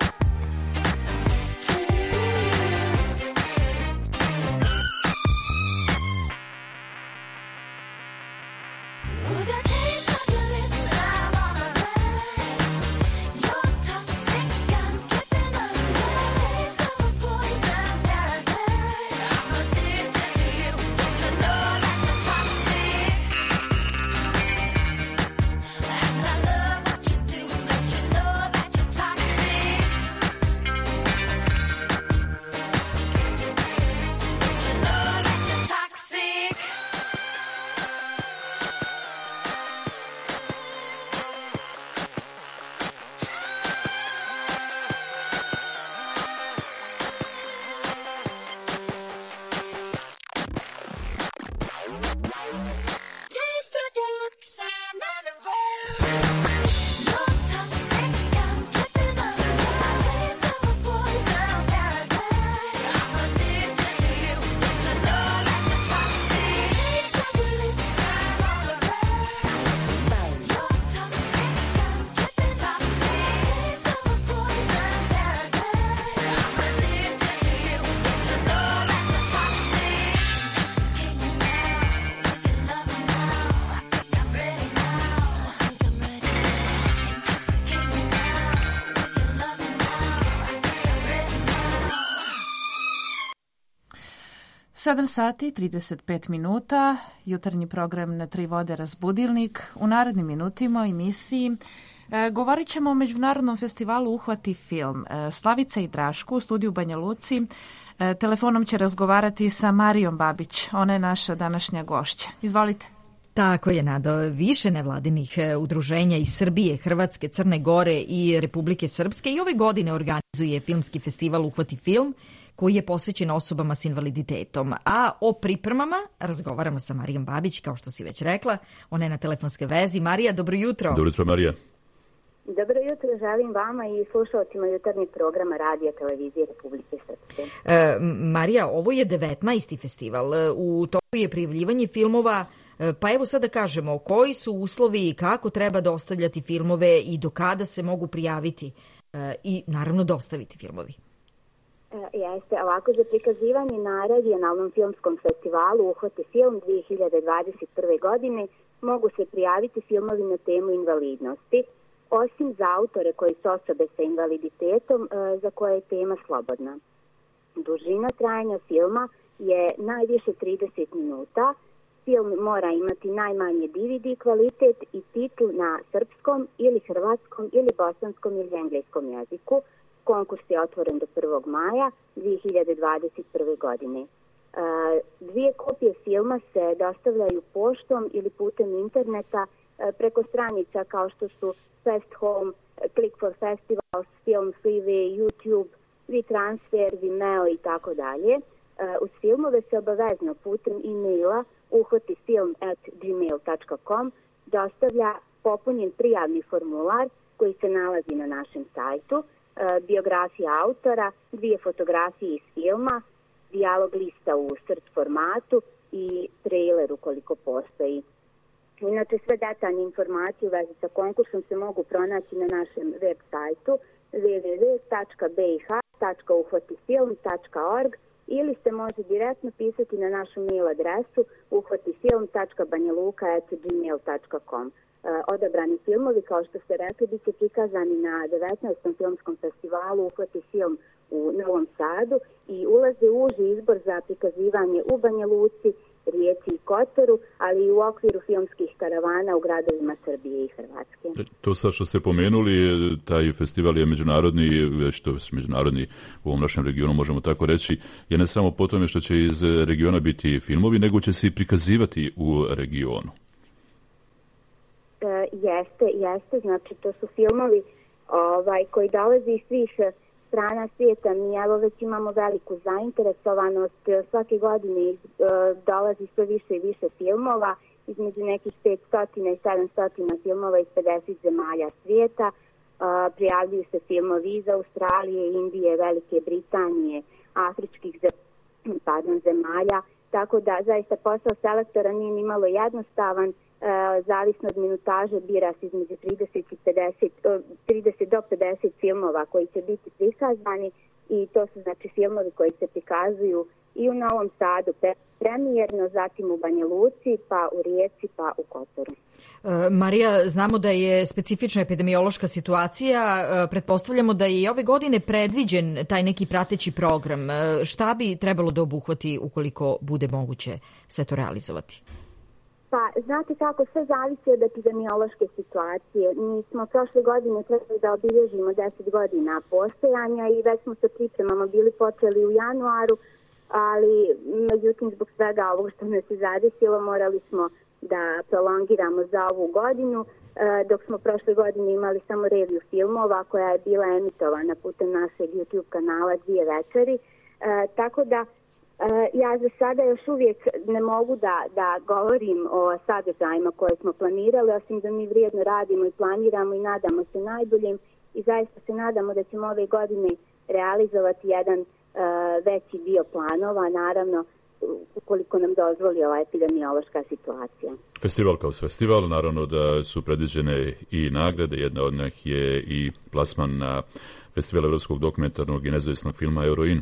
With a taste of your lips, I'm on a ride. You're toxic, I'm slipping under. Taste of a poison paradise. I'm addicted to you. Don't you know that you're toxic? And I love what you do. Don't you know that you're toxic? Don't you know that you're toxic? Taste of your lips, I'm on a roll. You're toxic, I'm slipping under. Taste of a poison paradise. I'm addicted to you. Don't you know that you're toxic? Taste of your lips, I'm on a roll. You're toxic, I'm slipping toxic. Taste of a poison paradise. I'm addicted to you. Don't you know that you're toxic? Intoxicate me now with your loving now. I think I'm ready now. I think I'm ready. Intoxicate me now with your loving now. I think I'm ready now. 7 sati 35 minuta, jutarnji program na Tri vode Razbudilnik. U narednim minutima u emisiji govorit ćemo o Međunarodnom festivalu Uhvati film. Slavica i Draško u studiju Banja Luci telefonom će razgovarati sa Marijom Babić. Ona je naša današnja gošća. Izvolite. Tako je, Nado. Više nevladinih udruženja iz Srbije, Hrvatske, Crne Gore i Republike Srpske i ove godine organizuje filmski festival Uhvati film, koji je posvećen osobama s invaliditetom. A o pripremama razgovaramo sa Marijom Babić, kao što si već rekla. Ona je na telefonskoj vezi. Marija, dobro jutro. Dobro jutro, Marija. Dobro jutro, želim vama i slušalcima jutarnjeg programa Radija Televizije Republike Srpske. Marija, ovo je 19. festival. U toku je prijavljivanje filmova. Pa evo sad da kažemo, koji su uslovi i kako treba dostavljati filmove i do kada se mogu prijaviti i naravno dostaviti filmovi? Jeste, ovako za prikazivanje na regionalnom filmskom festivalu Uhvati film 2021. godine mogu se prijaviti filmovi na temu invalidnosti, osim za autore koji su osobe sa invaliditetom za koje je tema slobodna. Dužina trajanja filma je najviše 30 minuta. Film mora imati najmanje DVD kvalitet i titul na srpskom ili hrvatskom ili bosanskom ili engleskom jeziku. Konkurs je otvoren do 1. maja 2021. godine. 2 kopije filma se dostavljaju poštom ili putem interneta preko stranica kao što su Fest Home, Click for Festivals, Film Freeway, YouTube, WeTransfer, Vimeo i tako dalje. Uz filmove se obavezno putem e-maila uhvatifilm@gmail.com dostavlja popunjen prijavni formular koji se nalazi na našem sajtu. biografija autora, 2 fotografije iz filma, dijalog lista u SRT formatu i trailer ukoliko postoji. Inače, sve detaljne informacije u vezi sa konkursom se mogu pronaći na našem web sajtu www.bih.uhvatifilm.org ili se može direktno pisati na našu mail adresu uhvatifilm.banjaluka@gmail.com. Odabrani filmovi, kao što ste rekli, bit će prikazani na 19. filmskom festivalu Uhvati film u Novom Sadu i ulaze u uži izbor za prikazivanje u Banja Luci, Rijeci i Kotoru, ali i u okviru filmskih karavana u gradovima Srbije i Hrvatske. To sad što ste pomenuli, taj festival je međunarodni, već to je međunarodni u ovom našem regionu, možemo tako reći, je ne samo po tome što će iz regiona biti filmovi, nego će se i prikazivati u regionu. Jeste, znači to su filmovi koji dolaze iz svih strana svijeta. Mi evo već imamo veliku zainteresovanost, svake godine dolazi sve više i više filmova, između nekih 500 i 700 filmova iz 50 zemalja svijeta. Prijavljuju se filmovi iz Australije, Indije, Velike Britanije, afričkih zemalja, tako da zaista posao selektora nije ni malo jednostavan. Zavisno od minutaže bira se između 30 do 50 filmova koji će biti prikazani i to su znači filmovi koji se prikazuju i u Novom Sadu premijerno, zatim u Banja Luci, pa u Rijeci, pa u Kotoru. Marija, znamo da je specifična epidemiološka situacija, pretpostavljamo da je i ove godine predviđen taj neki prateći program. Šta bi trebalo da obuhvati ukoliko bude moguće sve to realizovati? Pa, znate kako, sve zavisi od epidemiološke situacije. Mi smo prošle godine trebali da obilježimo 10 godina postojanja i već smo sa pripremama bili počeli u januaru, ali međutim zbog svega ovog što nas je zadesilo morali smo da prolongiramo za ovu godinu, dok smo prošle godine imali samo review filmova koja je bila emitovana putem našeg YouTube kanala 2 večeri, tako da ja za sada još uvijek ne mogu da govorim o sadržajima koje smo planirali, osim da mi vrijedno radimo i planiramo i nadamo se najboljim i zaista se nadamo da ćemo ove godine realizovati jedan veći dio planova, naravno ukoliko nam dozvoli ova epidemiološka situacija. Festival kao festival, naravno da su predviđene i nagrade, jedna od njih je i plasman na Festival evropskog dokumentarnog i nezavisnog filma Euroin.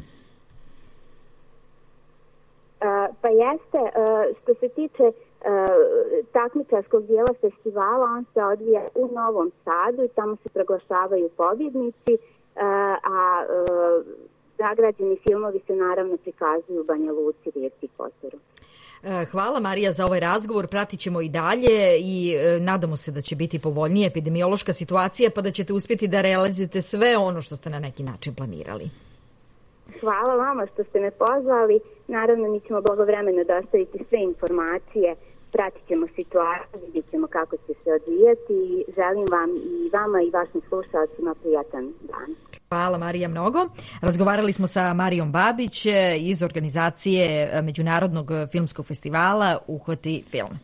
Pa jeste, što se tiče takmičarskog dijela festivala, on se odvija u Novom Sadu i tamo se proglašavaju pobjednici, a nagrađeni filmovi se naravno prikazuju u Banja Luci, Rijeci i Kotoru. Hvala Marija za ovaj razgovor, pratit ćemo i dalje i nadamo se da će biti povoljnija epidemiološka situacija pa da ćete uspjeti da realizujete sve ono što ste na neki način planirali. Hvala vama što ste me pozvali. Naravno, mi ćemo blagovremeno dostaviti sve informacije, pratit ćemo situaciju, vidjet ćemo kako će se odvijati i želim vam i vama i vašim slušalcima prijatan dan. Hvala Marija mnogo. Razgovarali smo sa Marijom Babić iz organizacije Međunarodnog filmskog festivala Uhvati film.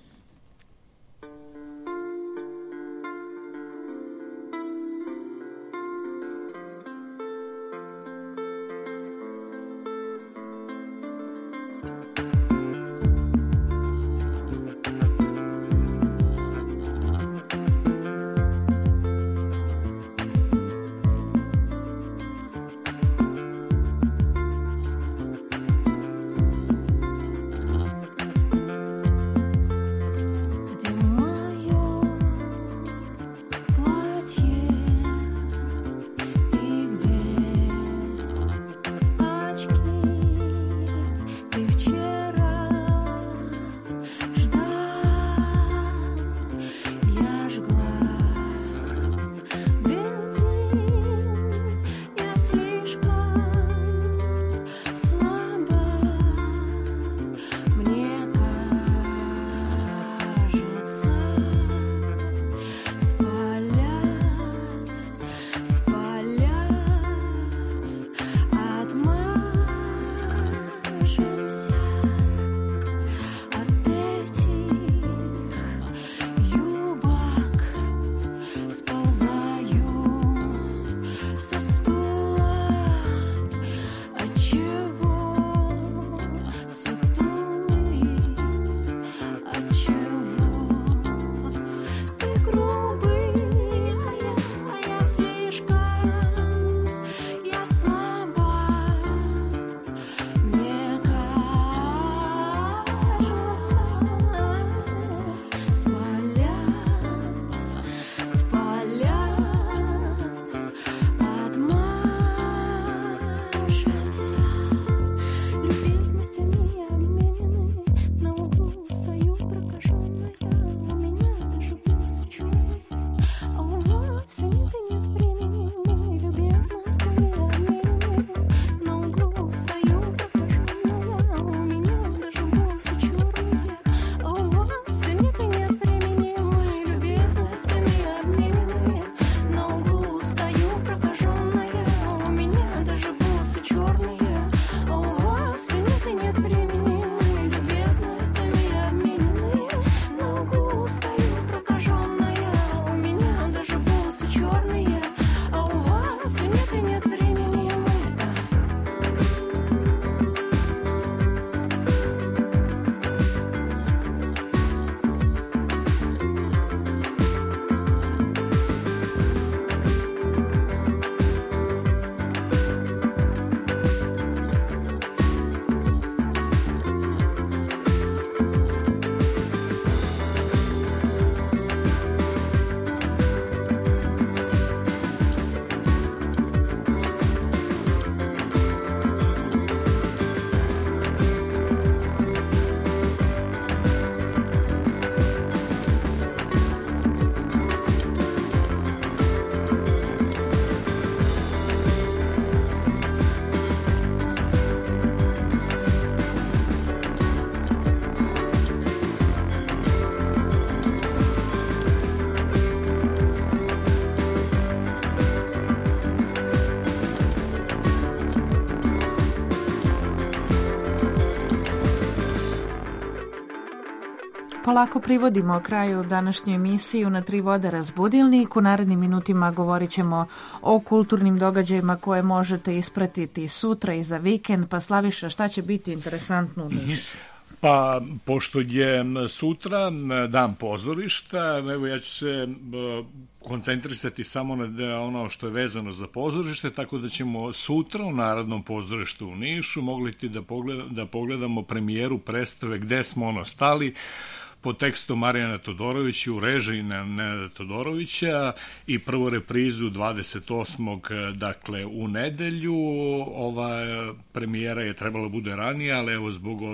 Polako privodimo kraju današnju emisiju na Tri vode razbudilnik. U narednim minutima govorit ćemo o kulturnim događajima koje možete ispratiti sutra i za vikend. Pa Slaviša, šta će biti interesantno u Nišu? Pa, pošto je sutra dan pozorišta, evo ja ću se koncentrisati samo na ono što je vezano za pozorište, tako da ćemo sutra u Narodnom pozorištu u Nišu mogli da pogledamo premijeru predstave Gde smo ono stali, po tekstu Marijana Todorovića u režiji Nenada Todorovića i prvu reprizu 28. dakle u nedelju. Ova premijera je trebala bude ranije, ali evo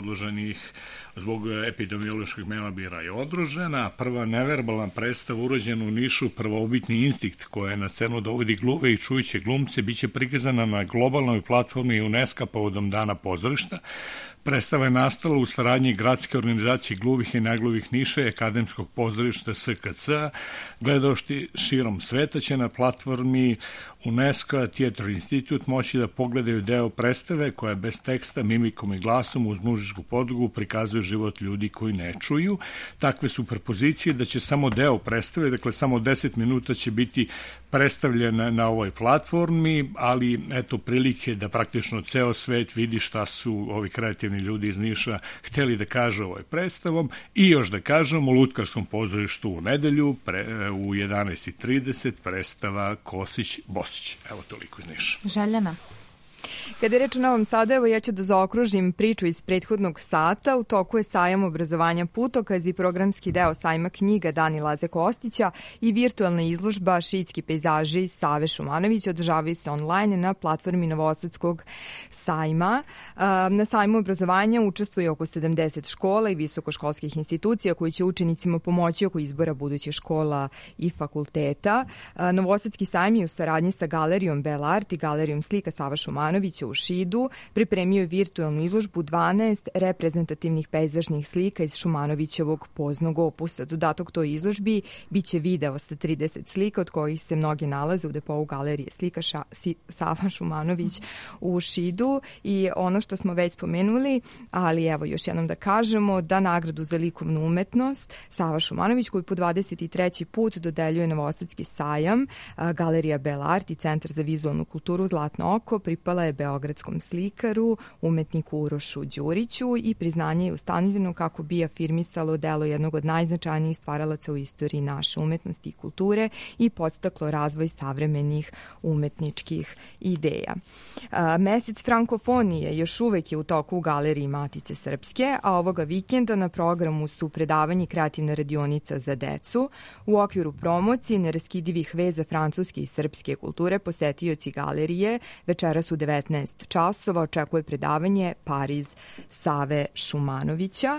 zbog epidemioloških mera bila je odložena. Prva neverbalna predstava urođena u Nišu, Prvobitni instinkt, koja je na scenu dovodi gluve i čujuće glumce, biće prikazana na globalnoj platformi UNESCO povodom Dana pozorišta. Predstava je nastala u saradnji Gradske organizacije gluvih i negluvih Niša i Akademskog pozorišta SKC. Gledaoci širom sveta će na platformi UNESCO Theatre Institute moći da pogledaju deo predstave koja bez teksta, mimikom i glasom uz muzičku podlogu prikazuje život ljudi koji ne čuju. Takve su prepozicije da će samo deo predstave, dakle samo 10 minuta će biti predstavljen na ovoj platformi, ali eto prilike da praktično ceo svet vidi šta su ovi kreativni ljudi iz Niša hteli da kažu ovoj predstavom. I još da kažem, u Lutkarskom pozorištu u nedelju u 11:30 predstava Kosić-Bosić. Evo toliko iz Niša. Željana. Kada je reč o Novom Sadu, evo ja ću da zaokružim priču iz prethodnog sata. U toku je sajam obrazovanja Putokaz i programski deo sajma knjiga Dani Laze Kostića i virtualna izložba Šiitski pejzaži Save Šumanovića održavaju se online na platformi Novosadskog sajma. Na sajmu obrazovanja učestvuje oko 70 škola i visokoškolskih institucija koji će učenicima pomoći oko izbora budućih škola i fakulteta. Novosadski sajam je u saradnji sa Galerijom Belart i Galerijom slika Sava Šumanovića u Šidu pripremio je virtualnu izložbu 12 reprezentativnih pejzažnih slika iz Šumanovićevog poznog opusa. Dodatak toj izložbi biće video sa 30 slika, od kojih se mnogi nalaze u depou Galerije slika Sava Šumanović u Šidu. I ono što smo već spomenuli, ali evo još jednom da kažemo, da nagradu za likovnu umetnost Sava Šumanović, koju po 23. put dodeljuje Novosadski sajam, Galerija Belart i Centar za vizualnu kulturu Zlatno oko, pripala je beogradskom slikaru, umetniku Urošu Đuriću, i priznanje je ustanovljeno kako bi afirmisalo delo jednog od najznačajnijih stvaralaca u istoriji naše umetnosti i kulture i podstaklo razvoj savremenih umetničkih ideja. Mesec frankofonije još uvek je u toku u Galeriji Matice Srpske, a ovoga vikenda na programu su predavanje i kreativna radionica za decu. U okviru promocije neraskidivih veza francuske i srpske kulture posetioci galerije večeras u 19 časova očekuje predavanje Pariz Save Šumanovića.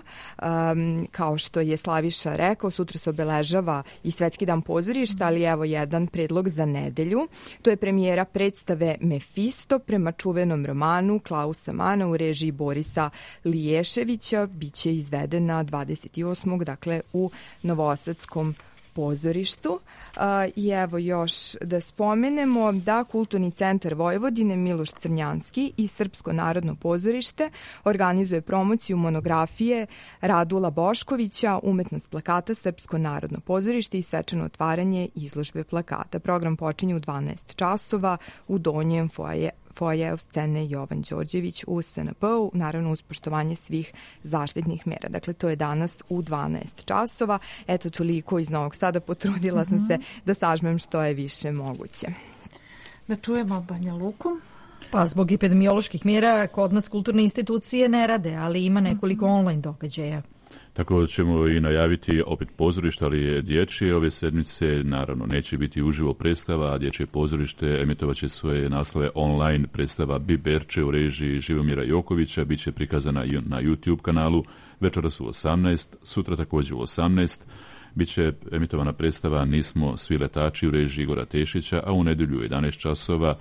Kao što je Slaviša rekao, sutra se obeležava i Svetski dan pozorišta, ali evo jedan predlog za nedelju. To je premijera predstave Mefisto prema čuvenom romanu Klausa Mana u režiji Borisa Liješevića. Biće izvedena 28. dakle u Novosadskom pozorištu. I evo još da spomenemo da Kulturni centar Vojvodine Miloš Crnjanski i Srpsko narodno pozorište organizuje promociju monografije Radula Boškovića Umetnost plakata, Srpsko narodno pozorište i svečano otvaranje izložbe plakata. Program počinje u 12 časova u donjem foajeu scene Jovan Đorđević u SNP-u, naravno uz poštovanje svih zaštitnih mera. Dakle, to je danas u 12 časova. Eto, toliko iz Novog Sada. Potrudila sam se da sažmem što je više moguće. Da čujemo Banja Luku. Pa zbog epidemioloških mjera kod nas kulturne institucije ne rade, ali ima nekoliko online događaja. Tako ćemo i najaviti opet pozorište, ali je dječje. Ove sedmice naravno neće biti uživo predstava, a dječje pozorište emitovat će svoje naslove online. Predstava Biberče u režiji Živomira Jokovića biće prikazana na YouTube kanalu večeras u 18, sutra također u 18. Biće emitovana predstava Nismo svi letači u režiji Igora Tešića, a u nedjelju u 11 časova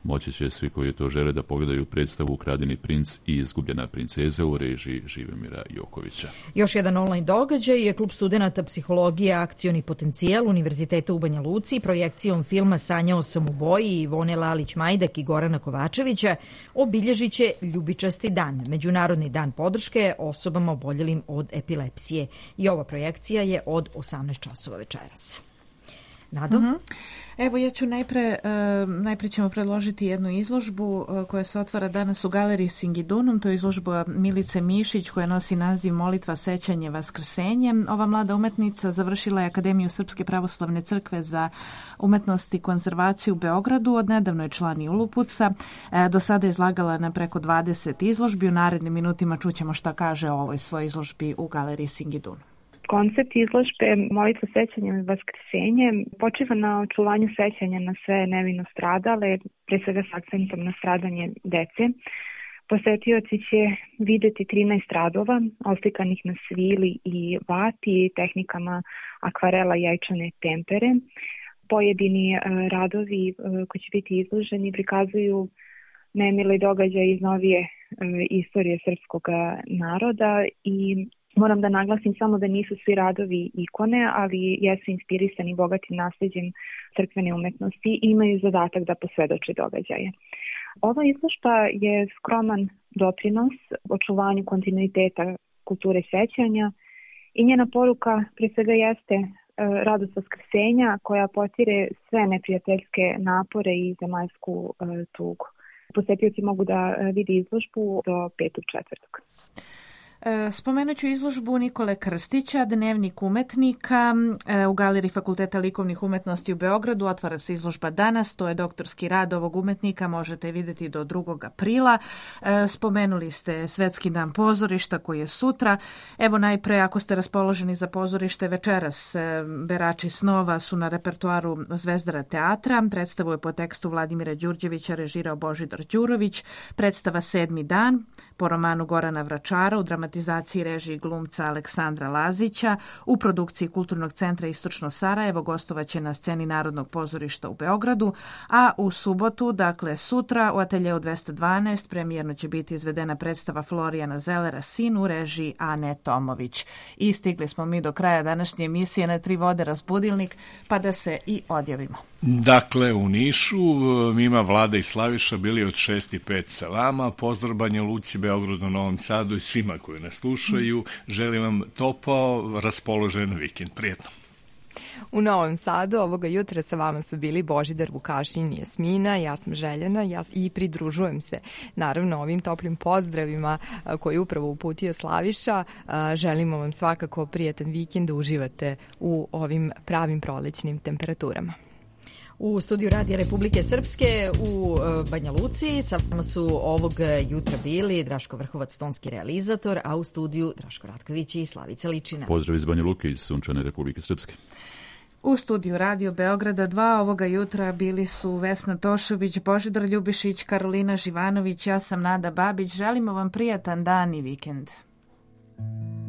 Moći će svi koji to žele da pogledaju predstavu Ukradeni princ i Izgubljena princeza u režiji Živomira Jokovića. Još jedan online događaj je Klub studenata psihologije Akcioni potencijal Univerziteta u Banja Luci projekcijom filma Sanjao sam u boji Ivone Lalić-Majdak i Gorana Kovačevića obilježit će Ljubičasti dan, Međunarodni dan podrške osobama oboljelim od epilepsije. I ova projekcija je od 18 časova večeras. Nado? Evo, ja ću najpre ćemo predložiti jednu izložbu koja se otvara danas u galeriji Singidunum. To je izložba Milice Mišić koja nosi naziv Molitva, sećanje, vaskrsenje. Ova mlada umetnica završila je Akademiju Srpske pravoslavne crkve za umetnost i konzervaciju u Beogradu. Odnedavno je član i Ulupuca. Do sada je izlagala na preko 20 izložbi. U narednim minutima čućemo šta kaže o ovoj svojoj izložbi u galeriji Singidunum. Koncept izložbe Molitva, sećanje i vaskrsenje počiva na očuvanju sećanja na sve nevino stradale, pre svega s akcentom na stradanje dece. Posetioci će videti 13 radova, oslikanih na svili i vati, tehnikama akvarela, jajčane tempere. Pojedini radovi koji će biti izloženi prikazuju nemile događaje iz novije istorije srpskog naroda i moram da naglasim samo da nisu svi radovi ikone, ali jesu inspirisani bogatim nasljeđem crkvene umetnosti i imaju zadatak da posvedoče događaje. Ova izložba je skroman doprinos očuvanju kontinuiteta kulture sećanja i njena poruka pre svega jeste radost vaskrsenja koja potire sve neprijateljske napore i zemaljsku tugu. Posetioci mogu da vide izložbu do 5.4. Spomenut ću izložbu Nikole Krstića, Dnevnik umetnika. U galeriji Fakulteta likovnih umetnosti u Beogradu otvara se izložba danas. To je doktorski rad ovog umetnika, možete vidjeti do 2. aprila. Spomenuli ste Svetski dan pozorišta koji je sutra. Evo najpre, ako ste raspoloženi za pozorište, večeras Berači snova su na repertoaru Zvezdara teatra. Predstavu je po tekstu Vladimira Đurđevića režirao Božidar Đurović. Predstava 7. dan po romanu Gorana Vračara u dramatizaciji režiji glumca Aleksandra Lazića. U produkciji Kulturnog centra Istočno Sarajevo gostovaće na sceni Narodnog pozorišta u Beogradu, a u subotu, dakle sutra, u ateljeu 212 premijerno će biti izvedena predstava Florijana Zelera Sin u režiji Ane Tomović. I stigli smo mi do kraja današnje emisije na 3 vode Razbudilnik, pa da se i odjavimo. Dakle, u Nišu Mima, Vlada i Slaviša bili od 6:05 sa vama. Pozdrav Banja Luci, Beogradu, Novom Sadu i svima koji nas slušaju. Želim vam topao, raspoložen vikend. Prijetno. U Novom Sadu ovoga jutra sa vama su bili Božidar Vukašin i Jasmina, ja sam Željana i pridružujem se naravno ovim toplim pozdravima koji je upravo uputio Slaviša. Želimo vam svakako prijetan vikend, da uživate u ovim pravim prolećnim temperaturama. U studiju Radija Republike Srpske u Banja Luci sa vama su ovog jutra bili Draško Vrhovac, tonski realizator, a u studiju Draško Ratković i Slavica Ličina. Pozdrav iz Banja Luke, iz sunčane Republike Srpske. U studiju Radio Beograda 2 ovoga jutra bili su Vesna Tošović, Božidar Ljubišić, Karolina Živanović, ja sam Nada Babić. Želimo vam prijatan dan i vikend.